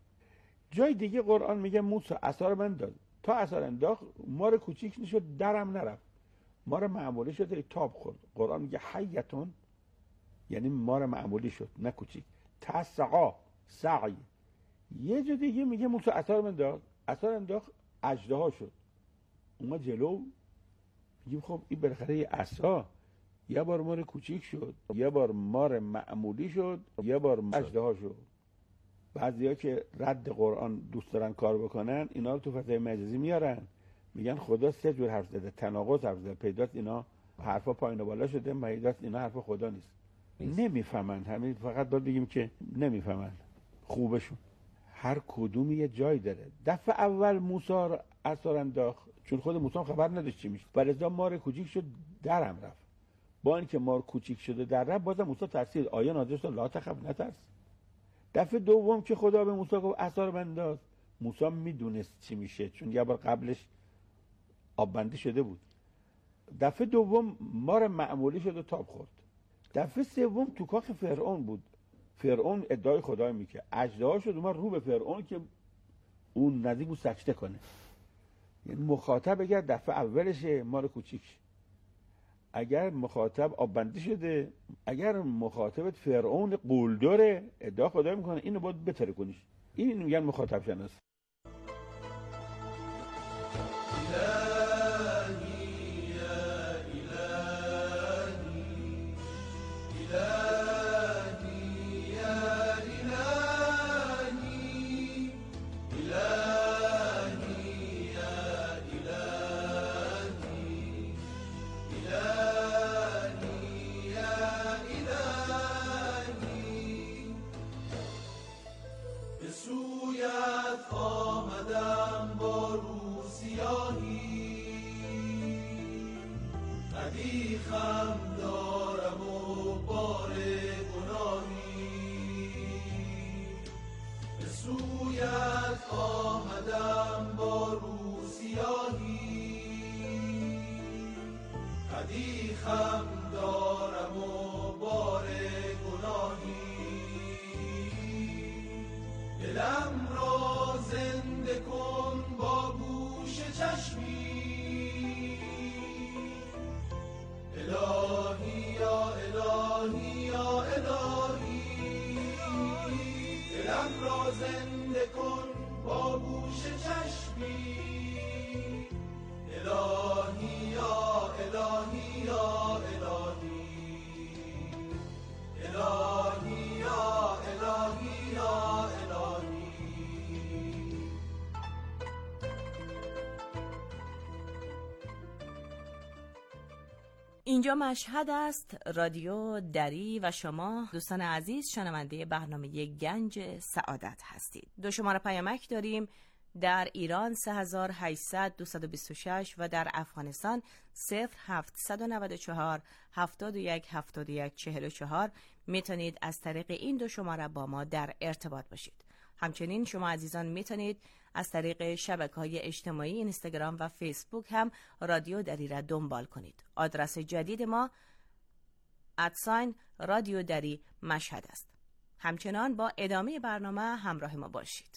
جای دیگه قرآن میگه موسی عصا رو بنداز، تا عصا رو انداخت مار کوچیک نشد درم نرفت، مار معمولی شد تاب خورد. قرآن میگه حیتون یعنی مار معمولی شد نه کوچیک. تسعا سعی. یه جا دیگه میگه موسی عصا رو بنداز، عصا رو انداخت اژدها شد، اومد جلو. میگیم خب این بالاخره یه عصا یه بار مار کوچیک شد، یه بار مار معمولی شد، یه بار اژدها شد. بعضیا که رد قرآن دوست دارن کار بکنن اینا رو تو فضای مجازی میارن، میگن خدا 3 جور حرف زده، تناقض حرف زده، پیداست اینا حرفا پایین و بالا شده، پیداست اینا حرف خدا نیست. نمیفهمن، همین فقط باید بگیم که نمیفهمن. خوبشون هر کدوم یه جای داره. دفعه اول موسی عصا انداخت چون خود موسی خبر نداشت چی میشه، ولذا مار کوچیک شد درم رفت. با اینکه مار کوچیک شده در رفت بازم موسی ترسید، آیه نازل شد لا تخف نترس. دفعه دوم که خدا به موسی گفت عصا رو بنداز، موسی میدونست چی میشه چون یه بار قبلش آب بندی شده بود. دفعه دوم مار معمولی شد و تاب خورد. دفعه سوم تو کاخ فرعون بود، فرعون ادعای خدای میکرد، اژدها شد اومد رو به فرعون که اون نزدیک بود سجده کنه. یعنی مخاطب اگر دفعه اولشه مار کوچیک، اگر مخاطب آب بندی شده، اگر مخاطبت فرعون قولداره ادعا خدای میکنه، اینو باید بتره کنیش. این میگن مخاطب شناس. خم دارم و بار گناهی، به سویت آمدم با رو سیاهی. قدی خم دارم و بار گناهی، دلم را زنده کن با گوش چشمی. الهی یا الهی یا الهی، دلم را زنده کن با گوش چشمی. الهی یا الهی یا الهی، الهی یا الهی یا الهی. اینجا مشهد است، رادیو دری و شما دوستان عزیز شنونده برنامه گنج سعادت هستید. دو شماره پیامک داریم، در ایران 3800-226 و در افغانستان 0794 71 71 44. میتونید از طریق این دو شماره با ما در ارتباط باشید. همچنین شما عزیزان میتونید از طریق شبکه‌های اجتماعی اینستاگرام و فیسبوک هم رادیو دری را دنبال کنید. آدرس جدید ما @رادیو دری مشهد است. همچنان با ادامه برنامه همراه ما باشید.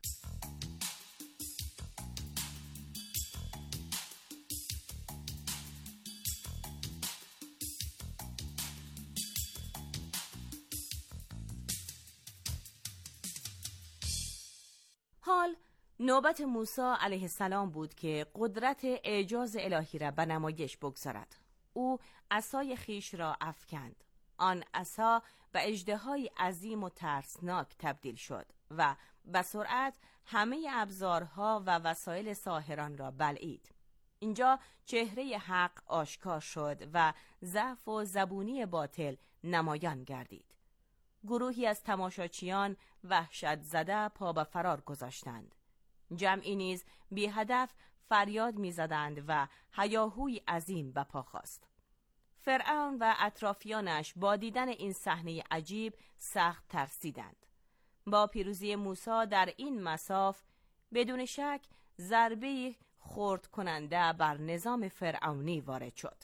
حال نوبت موسی علیه السلام بود که قدرت اعجاز الهی را به نمایش بگذارد. او عصای خیش را افکند. آن عصا به اژدهای عظیم و ترسناک تبدیل شد و به سرعت همه ابزارها و وسایل ساحران را بلعید. اینجا چهره حق آشکار شد و ضعف و زبونی باطل نمایان گردید. گروهی از تماشاچیان وحشت زده پا به فرار گذاشتند. جمعی نیز بی هدف فریاد می زدند و هیاهوی عظیم به پا خاست. فرعون و اطرافیانش با دیدن این صحنه عجیب سخت ترسیدند. با پیروزی موسی در این مصاف بدون شک ضربه خرد کننده بر نظام فرعونی وارد شد.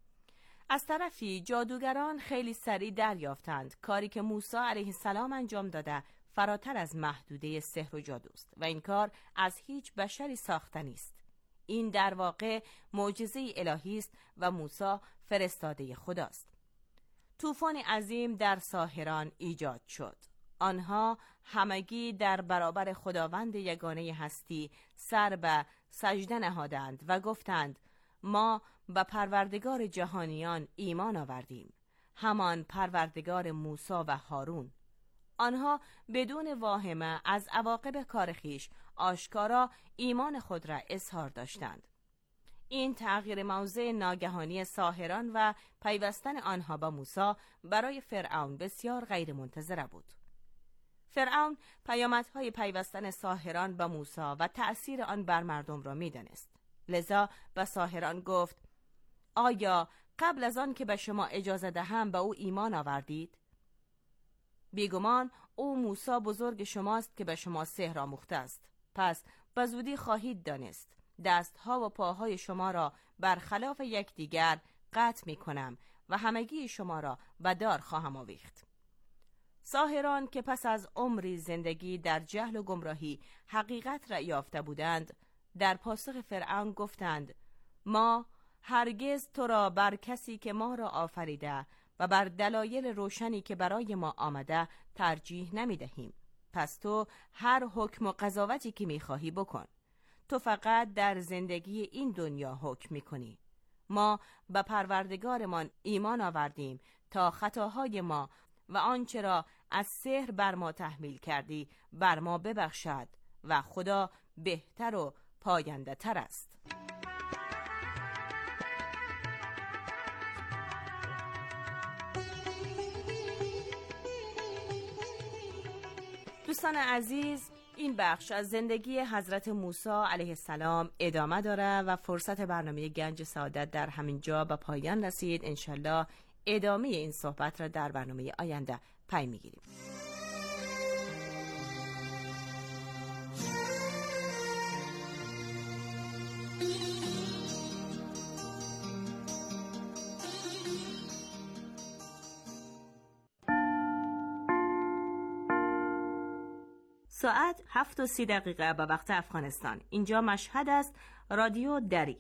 از طرفی جادوگران خیلی سریع دریافتند کاری که موسی علیه السلام انجام داده فراتر از محدوده سحر و جادوست و این کار از هیچ بشری ساخته نیست. این در واقع معجزه الهی است و موسی فرستاده خداست. طوفان عظیم در ساحران ایجاد شد. آنها همگی در برابر خداوند یگانه هستی سر به سجده نهادند و گفتند ما به پروردگار جهانیان ایمان آوردیم، همان پروردگار موسی و هارون. آنها بدون واهمه از عواقب کار خویش آشکارا ایمان خود را اظهار داشتند. این تغییر موضع ناگهانی ساحران و پیوستن آنها با موسی برای فرعون بسیار غیر منتظره بود. فرعون پیامدهای پیوستن ساحران با موسی و تأثیر آن بر مردم را می‌دانست. لذا به ساحران گفت آیا قبل از آن که به شما اجازه دهم به او ایمان آوردید؟ بیگمان او موسی بزرگ شماست که به شما سحر آموخته است. پس به زودی خواهید دانست دستها و پاهای شما را برخلاف یکدیگر قطع می کنم و همگی شما را به دار خواهم آویخت. ساحران که پس از عمری زندگی در جهل و گمراهی حقیقت را یافته بودند در پاسخ فرعون گفتند ما هرگز تو را بر کسی که ما را آفریده و بر دلایل روشنی که برای ما آمده ترجیح نمی دهیم. پس تو هر حکم و قضاوتی که می خواهی بکن. تو فقط در زندگی این دنیا حکم می کنی. ما به پروردگارمان ایمان آوردیم تا خطاهای ما و آنچه را از سحر بر ما تحمیل کردی بر ما ببخشد و خدا بهتر و پاینده تر است. دوستان عزیز، این بخش از زندگی حضرت موسی علیه السلام ادامه داره و فرصت برنامه گنج سعادت در همین جا به پایان رسید. انشالله ادامه این صحبت را در برنامه آینده پی میگیریم. ساعت 7:30 به وقت افغانستان. اینجا مشهد است. رادیو دری.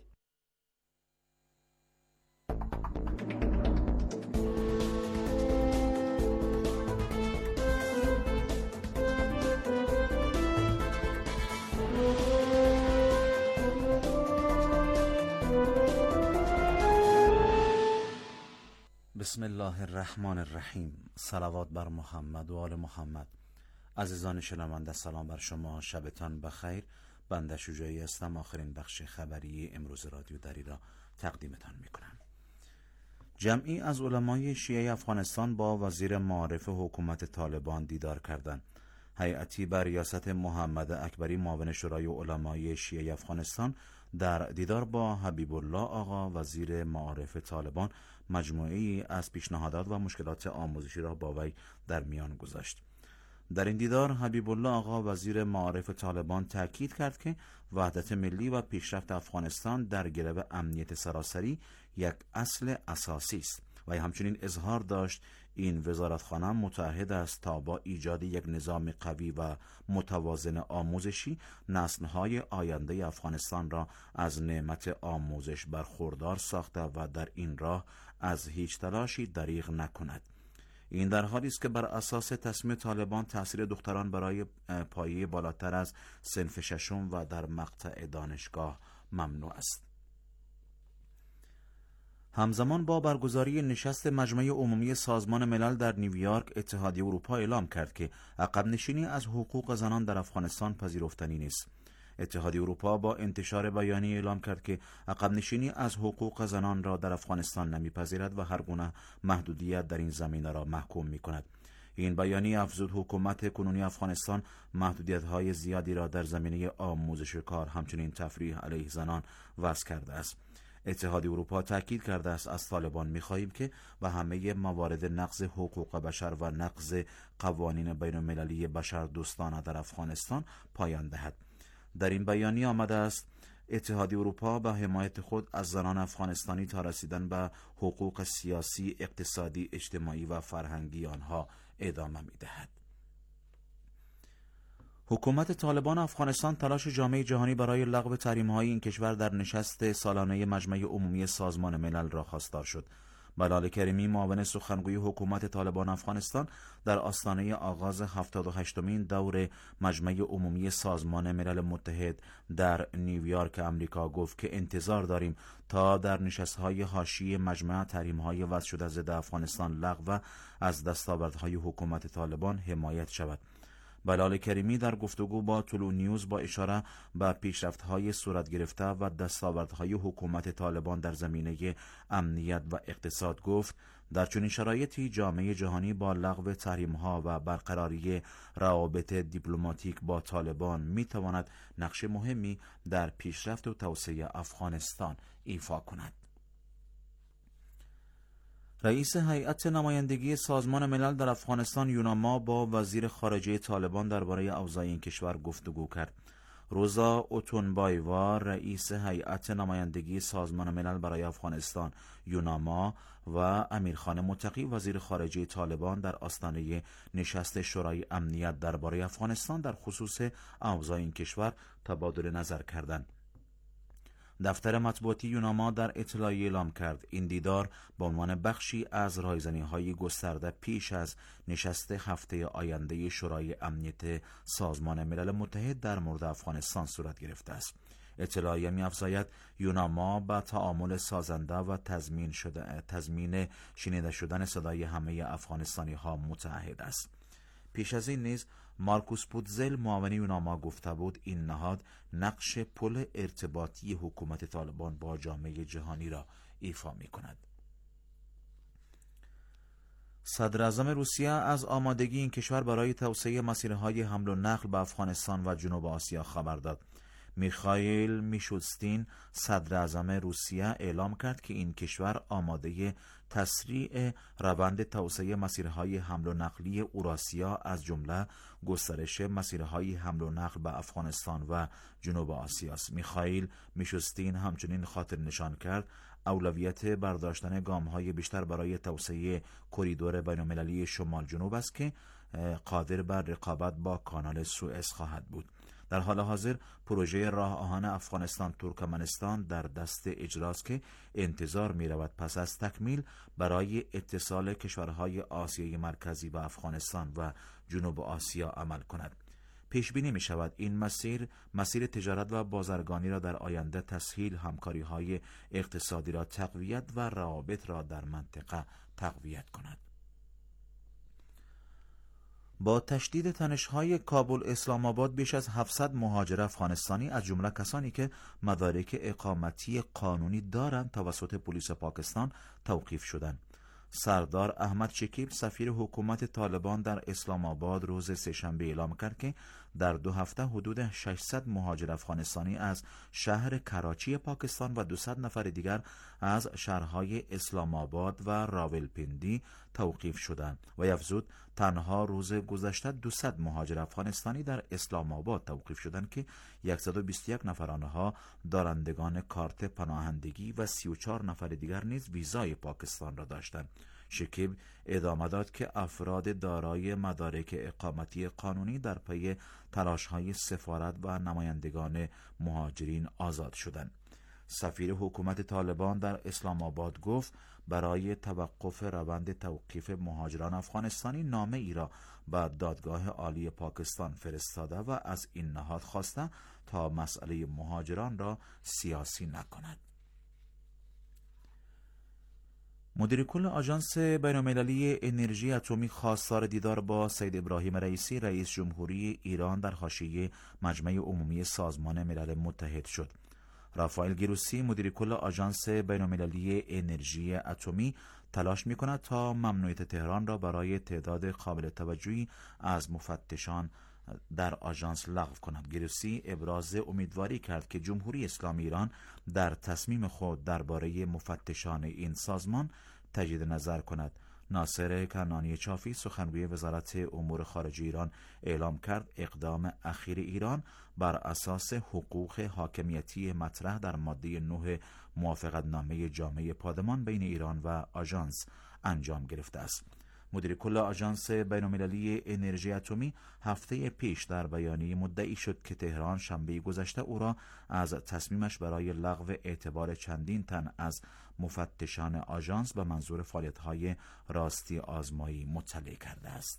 بسم الله الرحمن الرحیم. صلوات بر محمد و آل محمد. عزیزان شنونده سلام بر شما، شبتان بخیر. بنده شجاعی هستم. آخرین بخش خبری امروز رادیو دری را تقدیمتان میکنم. جمعی از علمای شیعه افغانستان با وزیر معارف حکومت طالبان دیدار کردند. هیئتی بر ریاست محمد اکبری معاون شورای علمای شیعه افغانستان در دیدار با حبیب الله آقا وزیر معارف طالبان مجموعه‌ای از پیشنهادات و مشکلات آموزشی را با وی در میان گذاشت. در این دیدار حبیب الله آقا وزیر معارف طالبان تاکید کرد که وحدت ملی و پیشرفت افغانستان در گرو امنیت سراسری یک اصل اساسی است و همچنین اظهار داشت این وزارتخانه متعهد است تا با ایجاد یک نظام قوی و متوازن آموزشی نسل‌های آینده افغانستان را از نعمت آموزش برخوردار ساخته و در این راه از هیچ تلاشی دریغ نکند. این در حالی است که بر اساس تصمیم طالبان تحصیل دختران برای پایه بالاتر از صنف ششم و در مقطع دانشگاه ممنوع است. همزمان با برگزاری نشست مجمع عمومی سازمان ملل در نیویورک، اتحادیه اروپا اعلام کرد که عقب نشینی از حقوق زنان در افغانستان پذیرفتنی نیست. اتحادیه اروپا با انتشار بیانیه اعلام کرد که عقب نشینی از حقوق زنان را در افغانستان نمیپذیرد و هر گونه محدودیت در این زمینه را محکوم می‌کند. این بیانیه افزود حکومت کنونی افغانستان محدودیت‌های زیادی را در زمینه آموزش کار همچنین تفریح علیه زنان وضع کرده است. اتحادیه اروپا تاکید کرده است از طالبان می‌خواهیم که به همه موارد نقض حقوق بشر و نقض قوانین بین‌المللی بشردوستانه در افغانستان پایان دهد. در این بیانیه آمده است اتحادیه اروپا به حمایت خود از زنان افغانستانی تا رسیدن به حقوق سیاسی، اقتصادی، اجتماعی و فرهنگی آنها ادامه می‌دهد. حکومت طالبان افغانستان تلاش جامعه جهانی برای لغو تحریم‌های این کشور در نشست سالانه مجمع عمومی سازمان ملل را خواستار شد. بلال کریمی معاون سخنگوی حکومت طالبان افغانستان در آستانه آغاز 78مین دور مجمع عمومی سازمان ملل متحد در نیویورک آمریکا گفت که انتظار داریم تا در نشست‌های حاشیه مجمع تحریم‌های وضع شده ضد افغانستان لغو و از دستاوردهای حکومت طالبان حمایت شود. بلال کریمی در گفتگو با طلوع نیوز با اشاره به پیشرفت‌های صورت گرفته و دستاوردهای حکومت طالبان در زمینه امنیت و اقتصاد گفت در چنین شرایطی جامعه جهانی با لغو تحریم‌ها و برقراری روابط دیپلماتیک با طالبان می‌تواند نقش مهمی در پیشرفت و توسعه افغانستان ایفا کند. رئیس هیئت نمایندگی سازمان ملل در افغانستان یوناما با وزیر خارجه طالبان درباره اوضاع این کشور گفتگو کرد. روزا اوتونبایوا رئیس هیئت نمایندگی سازمان ملل برای افغانستان یوناما و امیرخان متقی وزیر خارجه طالبان در آستانه نشست شورای امنیت درباره افغانستان در خصوص اوضاع این کشور تبادل نظر کردند. دفتر مطبوعاتی یوناما در اطلاعیه اعلام کرد این دیدار به عنوان بخشی از راهزنی‌های گسترده پیش از نشست هفته آینده شورای امنیت سازمان ملل متحد در مورد افغانستان صورت گرفته است. اطلاعیه می‌افزاید یوناما با تعامل سازنده و تضمین شنیده شدن صدای همه افغانستانی‌ها متعهد است. پیش از این نیز مارکوس پودزل معاون یوناما گفته بود این نهاد نقش پل ارتباطی حکومت طالبان با جامعه جهانی را ایفا می کند. صدر اعظم روسیه از آمادگی این کشور برای توسعه مسیرهای حمل و نقل به افغانستان و جنوب آسیا خبر داد. میخائیل میشوستین صدر اعظم روسیه اعلام کرد که این کشور آماده تسریع روند توسعه مسیرهای حمل و نقلی اوراسیا از جمله گسترش مسیرهای حمل و نقل به افغانستان و جنوب آسیا است. میخائیل میشوستین همچنین خاطر نشان کرد اولویت برداشتن گام‌های بیشتر برای توسعه کریدور بین‌المللی شمال جنوب است که قادر بر رقابت با کانال سوئز خواهد بود. در حال حاضر پروژه راه آهن افغانستان ترکمنستان در دست اجراست که انتظار می رود پس از تکمیل برای اتصال کشورهای آسیای مرکزی به افغانستان و جنوب آسیا عمل کند. پیش بینی می شود این مسیر تجارت و بازرگانی را در آینده تسهیل، همکاری های اقتصادی را تقویت و روابط را در منطقه تقویت کند. با تشدید تنش‌های کابل اسلام آباد بیش از 700 مهاجر افغانستانی از جمله کسانی که مدارک اقامتی قانونی دارند توسط پلیس پاکستان توقیف شدند. سردار احمد شکیب سفیر حکومت طالبان در اسلام آباد روز سه‌شنبه اعلام کرد که در 2 هفته حدود 600 مهاجر افغانستانی از شهر کراچی پاکستان و 200 نفر دیگر از شهرهای اسلام آباد و راولپندی توقیف شدند و افزود تنها روز گذشته 200 مهاجر افغانستانی در اسلام آباد توقیف شدند که 121 نفر آنها دارندگان کارت پناهندگی و 34 نفر دیگر نیز ویزای پاکستان را داشتند. شکیب ادامه داد که افراد دارای مدارک اقامتی قانونی در پی تلاش‌های سفارت و نمایندگان مهاجرین آزاد شدند. سفیر حکومت طالبان در اسلام آباد گفت برای توقف روند توقیف مهاجران افغانستانی نامه ای را به دادگاه عالی پاکستان فرستاده و از این نهاد خواسته تا مسئله مهاجران را سیاسی نکند. مدیر کل آژانس بین‌المللی انرژی اتمی خواستار دیدار با سید ابراهیم رئیسی رئیس جمهوری ایران در حاشیه مجمع عمومی سازمان ملل متحد شد. رافائل گروسی مدیر کل آژانس بین‌المللی انرژی اتمی تلاش می‌کند تا ممنوعیت تهران را برای تعداد قابل توجهی از مفتشان در آژانس لغو کند. گروسی ابراز امیدواری کرد که جمهوری اسلامی ایران در تصمیم خود درباره مفتشان این سازمان تجدید نظر کند. ناصر کنانی چافی سخنگوی وزارت امور خارجه ایران اعلام کرد اقدام اخیر ایران بر اساس حقوق حاکمیتی مطرح در ماده 9 موافقتنامه جامع پادمان بین ایران و آژانس انجام گرفته است. مدیر کل آژانس بین‌المللی انرژی اتمی هفته پیش در بیانیه مدعی شد که تهران شنبه گذشته او را از تصمیمش برای لغو اعتبار چندین تن از مفتشان آژانس به منظور فعالیت‌های راستی آزمایی مطلع کرده است.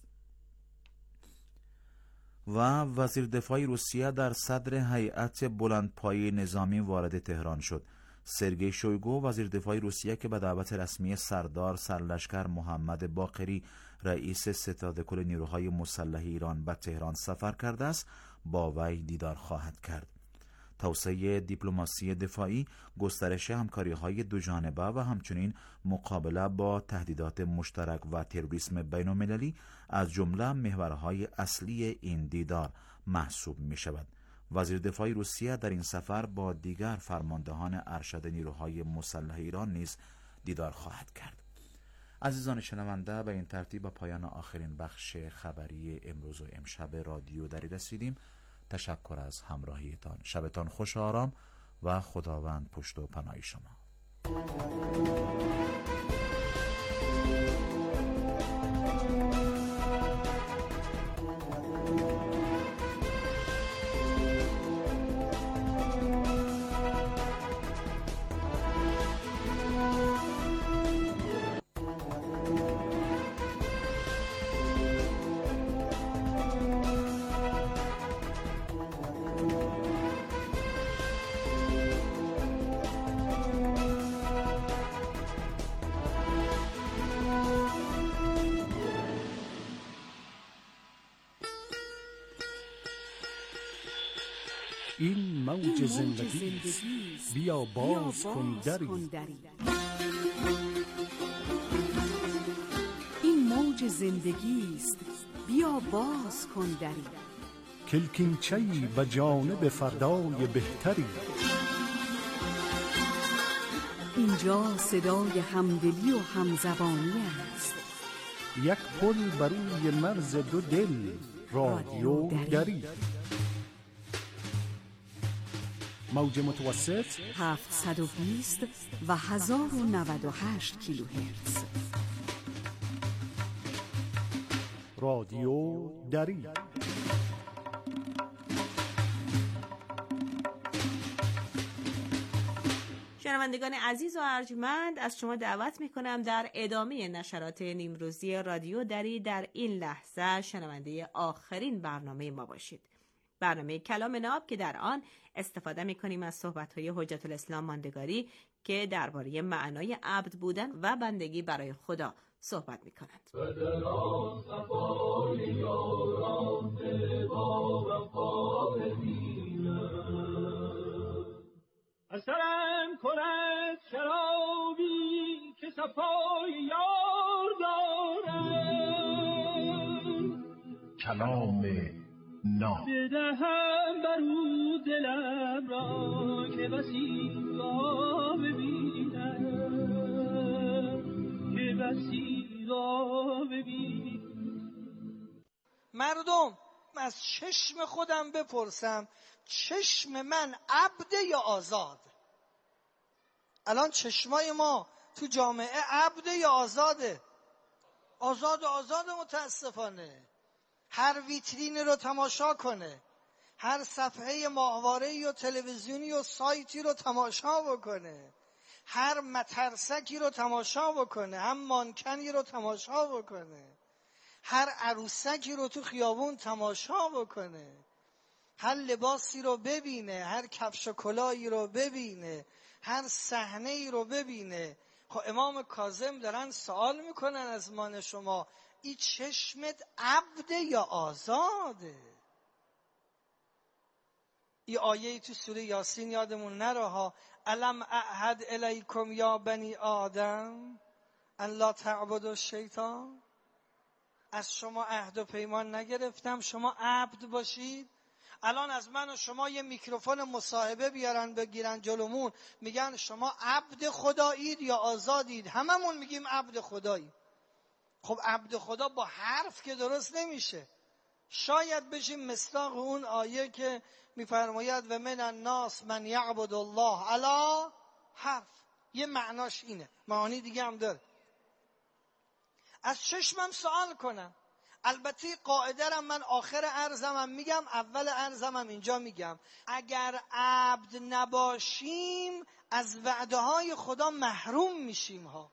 و وزیر دفاع روسیه در صدر هیئت بلندپایه نظامی وارد تهران شد. سرگئی شویگو وزیر دفاع روسیه که به دعوت رسمی سردار سرلشکر محمد باقری رئیس ستاد کل نیروهای مسلح ایران به تهران سفر کرده است با وی دیدار خواهد کرد. توسعه دیپلماسی دفاعی، گسترش همکاری‌های دوجانبه و همچنین مقابله با تهدیدات مشترک و تروریسم بین‌المللی از جمله محورهای اصلی این دیدار محسوب می‌شود. وزیر دفاع روسیه در این سفر با دیگر فرماندهان ارشد نیروهای مسلح ایران نیز دیدار خواهد کرد. عزیزان شنونده، به این ترتیب به پایان آخرین بخش خبری امروز و امشب رادیو دری رسیدیم. تشکر از همراهیتان. شبتان خوش و آرام و خداوند پشت و پناه شما. این موج زندگی بیا باز کن دری. این موج موج زندگی است، بیا باز کن دری. کلکینچه‌ای به جانب فردای بهتری. اینجا صدای همدلی و همزبانی است. یک پل بر روی مرز دو دل، رادیو دری. موج متوسط 720 و 1098 کیلوهرتز. رادیو دری. شنوندگان عزیز و ارجمند، از شما دعوت میکنم در ادامه نشرات نیمروزی رادیو دری در این لحظه شنونده آخرین برنامه ما باشید. برنامه کلام ناب که در آن استفاده میکنیم از صحبت‌های حجت الاسلام ماندگاری که درباره معنای عبد بودن و بندگی برای خدا صحبت میکنند. اثرم کند شرابی که صفای یار دارم، کلام ناب بدهم برو دلم را که بسی را ببینم، که بسی را ببینم. مردم از چشم خودم بپرسم، چشم من عبده یا آزاد؟ الان چشمای ما تو جامعه عبده یا آزاده؟ آزاد متاسفانه. هر ویترینی رو تماشا کنه، هر صفحه ماهواره‌ای و تلویزیونی و سایتی رو تماشا بکنه، هر مترسکی رو تماشا بکنه، هم مانکنی رو تماشا بکنه، هر عروسکی رو تو خیابون تماشا بکنه، هر لباسی رو ببینه، هر کفش و کلاهی رو ببینه، هر صحنه‌ای رو ببینه. خب امام کاظم دارن سوال میکنن از من شما، این چشمت عبده یا آزاده؟ این آیه تو سوره یاسین یادمون نره ها، الم اعهد الیکم یا بنی آدم ان لا تعبدوا الشیطان. از شما عهد و پیمان نگرفتم شما عبد باشید؟ الان از من و شما یه میکروفون مصاحبه بیارن بگیرن جلومون، میگن شما عبد خدایید یا آزادید؟ هممون میگیم عبد خدایید. خب عبد خدا با حرف که درست نمیشه. شاید بشیم مصداق اون آیه که میفرماید و من الناس من یعبد الله علی حرف. یه معناش اینه، معانی دیگه هم داره. از چشمم سوال کنم. البته قاعده را من آخر عرضمم میگم، اول عرضمم اینجا میگم. اگر عبد نباشیم از وعده های خدا محروم میشیم ها.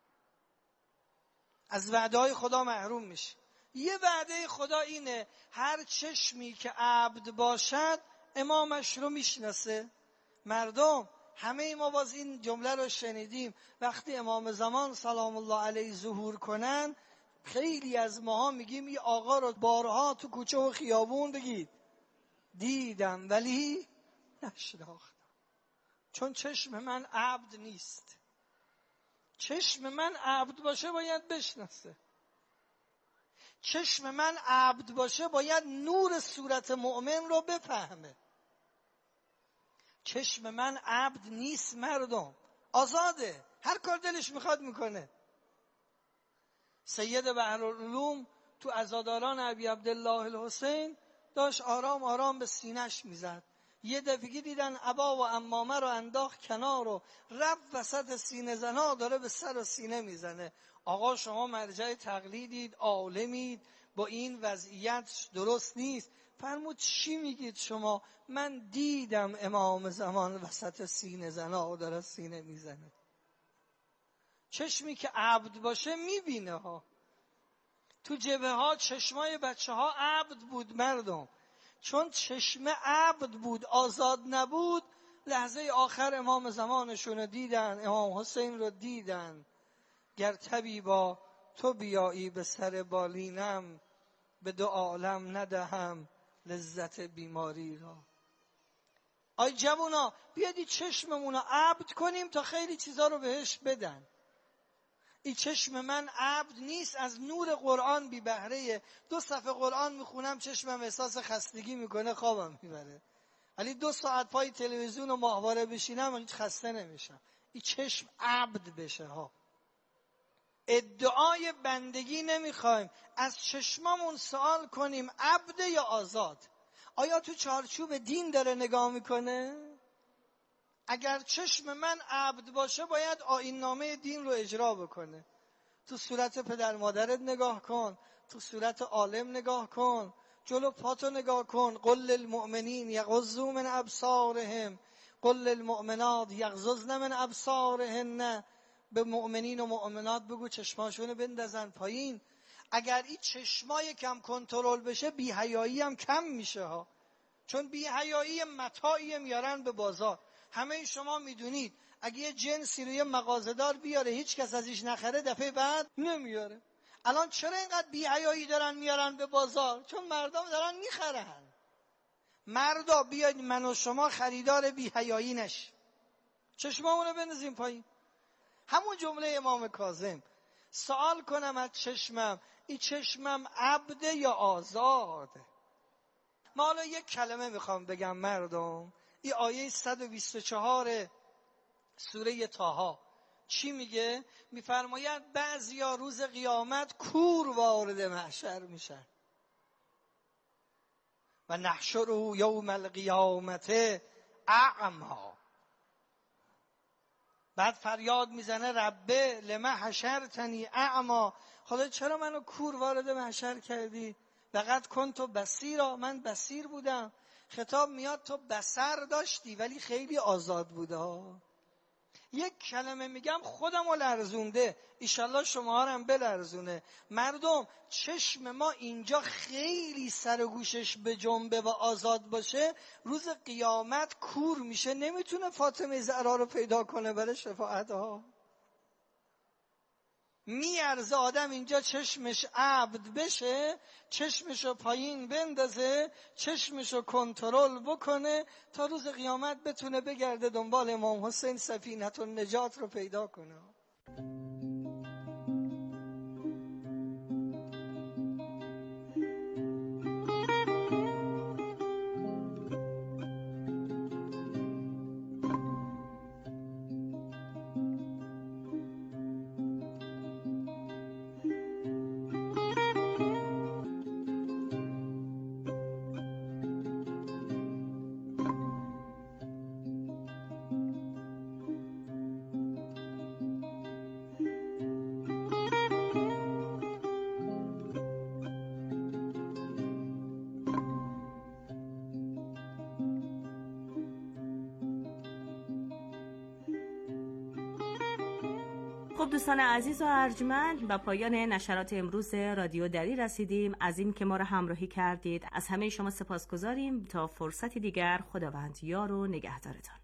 از وعده های خدا محروم میشیم. یه وعده خدا اینه هر چشمی که عبد باشد امامش رو میشناسه. مردم همه ما باز این جمله رو شنیدیم، وقتی امام زمان سلام الله علیه ظهور کنن خیلی از ماها میگیم این آقا رو بارها تو کوچه و خیابون بگید دیدم ولی نشناختم، چون چشم من عبد نیست. چشم من عبد باشه باید بشناسه. چشم من عبد باشه باید نور صورت مؤمن رو بفهمه. چشم من عبد نیست مردم، آزاده، هر کار دلش میخواد میکنه. سید بحرالعلوم تو عزاداران ابی عبدالله الحسین داشت آرام آرام به سینه‌اش میزد. یه دفعه دیدن عبا و عمامه رو انداخت کنار و رفت وسط سینه زنا داره به سر و سینه میزنه. آقا شما مرجع تقلیدید، عالمید، با این وضعیت درست نیست. فرمود چی میگید شما؟ من دیدم امام زمان وسط سینه زنا داره سینه میزنه. چشمی که عبد باشه میبینه ها. تو جبهه ها چشمای بچه ها عبد بود مردم، چون چشم عبد بود آزاد نبود. لحظه آخر امام زمانشون رو دیدن، امام حسین رو دیدن. گر طبیبا تو بیایی به سر بالینم، به دو عالم ندهم لذت بیماری را. آی جوونا بیادی چشممون رو عبد کنیم تا خیلی چیزا رو بهش بدن. این چشم من عبد نیست، از نور قرآن بی بهره. 2 صفحه قرآن میخونم چشمم احساس خستگی میکنه، خوابم میبره. ولی 2 ساعت پای تلویزیون و ماهواره بشینم هیچ خسته نمیشم. این چشم عبد بشه ها. ادعای بندگی نمیخوایم، از چشممون سوال کنیم عبد یا آزاد. آیا تو چارچوب دین داره نگاه میکنه؟ اگر چشم من عبد باشه باید آیین نامه دین رو اجرا بکنه. تو صورت پدر مادرت نگاه کن، تو صورت عالم نگاه کن، جلو پاتو نگاه کن. قل للمؤمنین یغضوا من ابصارهم قل للمؤمنات یغضضن من ابصارهن. به مؤمنین و مؤمنات بگو چشماشونو بندازن پایین. اگر این چشمای کم کنترل بشه بی‌حیایی هم کم میشه ها. چون بی‌حیایی متاعی میارن به بازار. همه شما میدونید اگه یه جنسی رو یه مغازه‌دار بیاره هیچ کس ازش نخره، دفعه بعد نمیاره. الان چرا اینقدر بی‌حیایی دارن میارن به بازار؟ چون مردم دارن میخرن. مردا بیاید من و شما خریدار بی‌حیایی نشیم، چشمامونو بندازیم پایین. همون جمله امام کاظم، سوال کنم از چشمم، این چشمم عبده یا آزاده؟ ما حالا یک کلمه میخوام بگم مردم. این آیه 124 سوره طه چی میگه؟ میفرماید بعضیا روز قیامت کور وارد محشر میشن. و نحشره یوم القیامت اعما. بعد فریاد میزنه ربه لما حشرتنی اعما، خدا چرا منو کور وارد محشر کردی؟ لقد کنت بصیرا، من بصیر بودم. خطاب میاد تو بصر داشتی ولی خیلی آزاد بوده. یک کلمه میگم خودمو لرزونده، ایشالله شما هم بلرزونه. مردم چشم ما اینجا خیلی سر و گوشش به جنبه و آزاد باشه، روز قیامت کور میشه، نمیتونه فاطمه زهرا رو پیدا کنه برای شفاعت ها. میارزه آدم اینجا چشمش عبد بشه، چشمشو پایین بندازه، چشمشو کنترل بکنه تا روز قیامت بتونه بگرده دنبال امام حسین سفینه النجات رو پیدا کنه. خب دوستان عزیز و ارجمند، به پایان نشرات امروز رادیو دری رسیدیم. از این که ما را همراهی کردید از همه شما سپاسگزاریم. تا فرصتی دیگر، خداوند یار و نگهدارتان.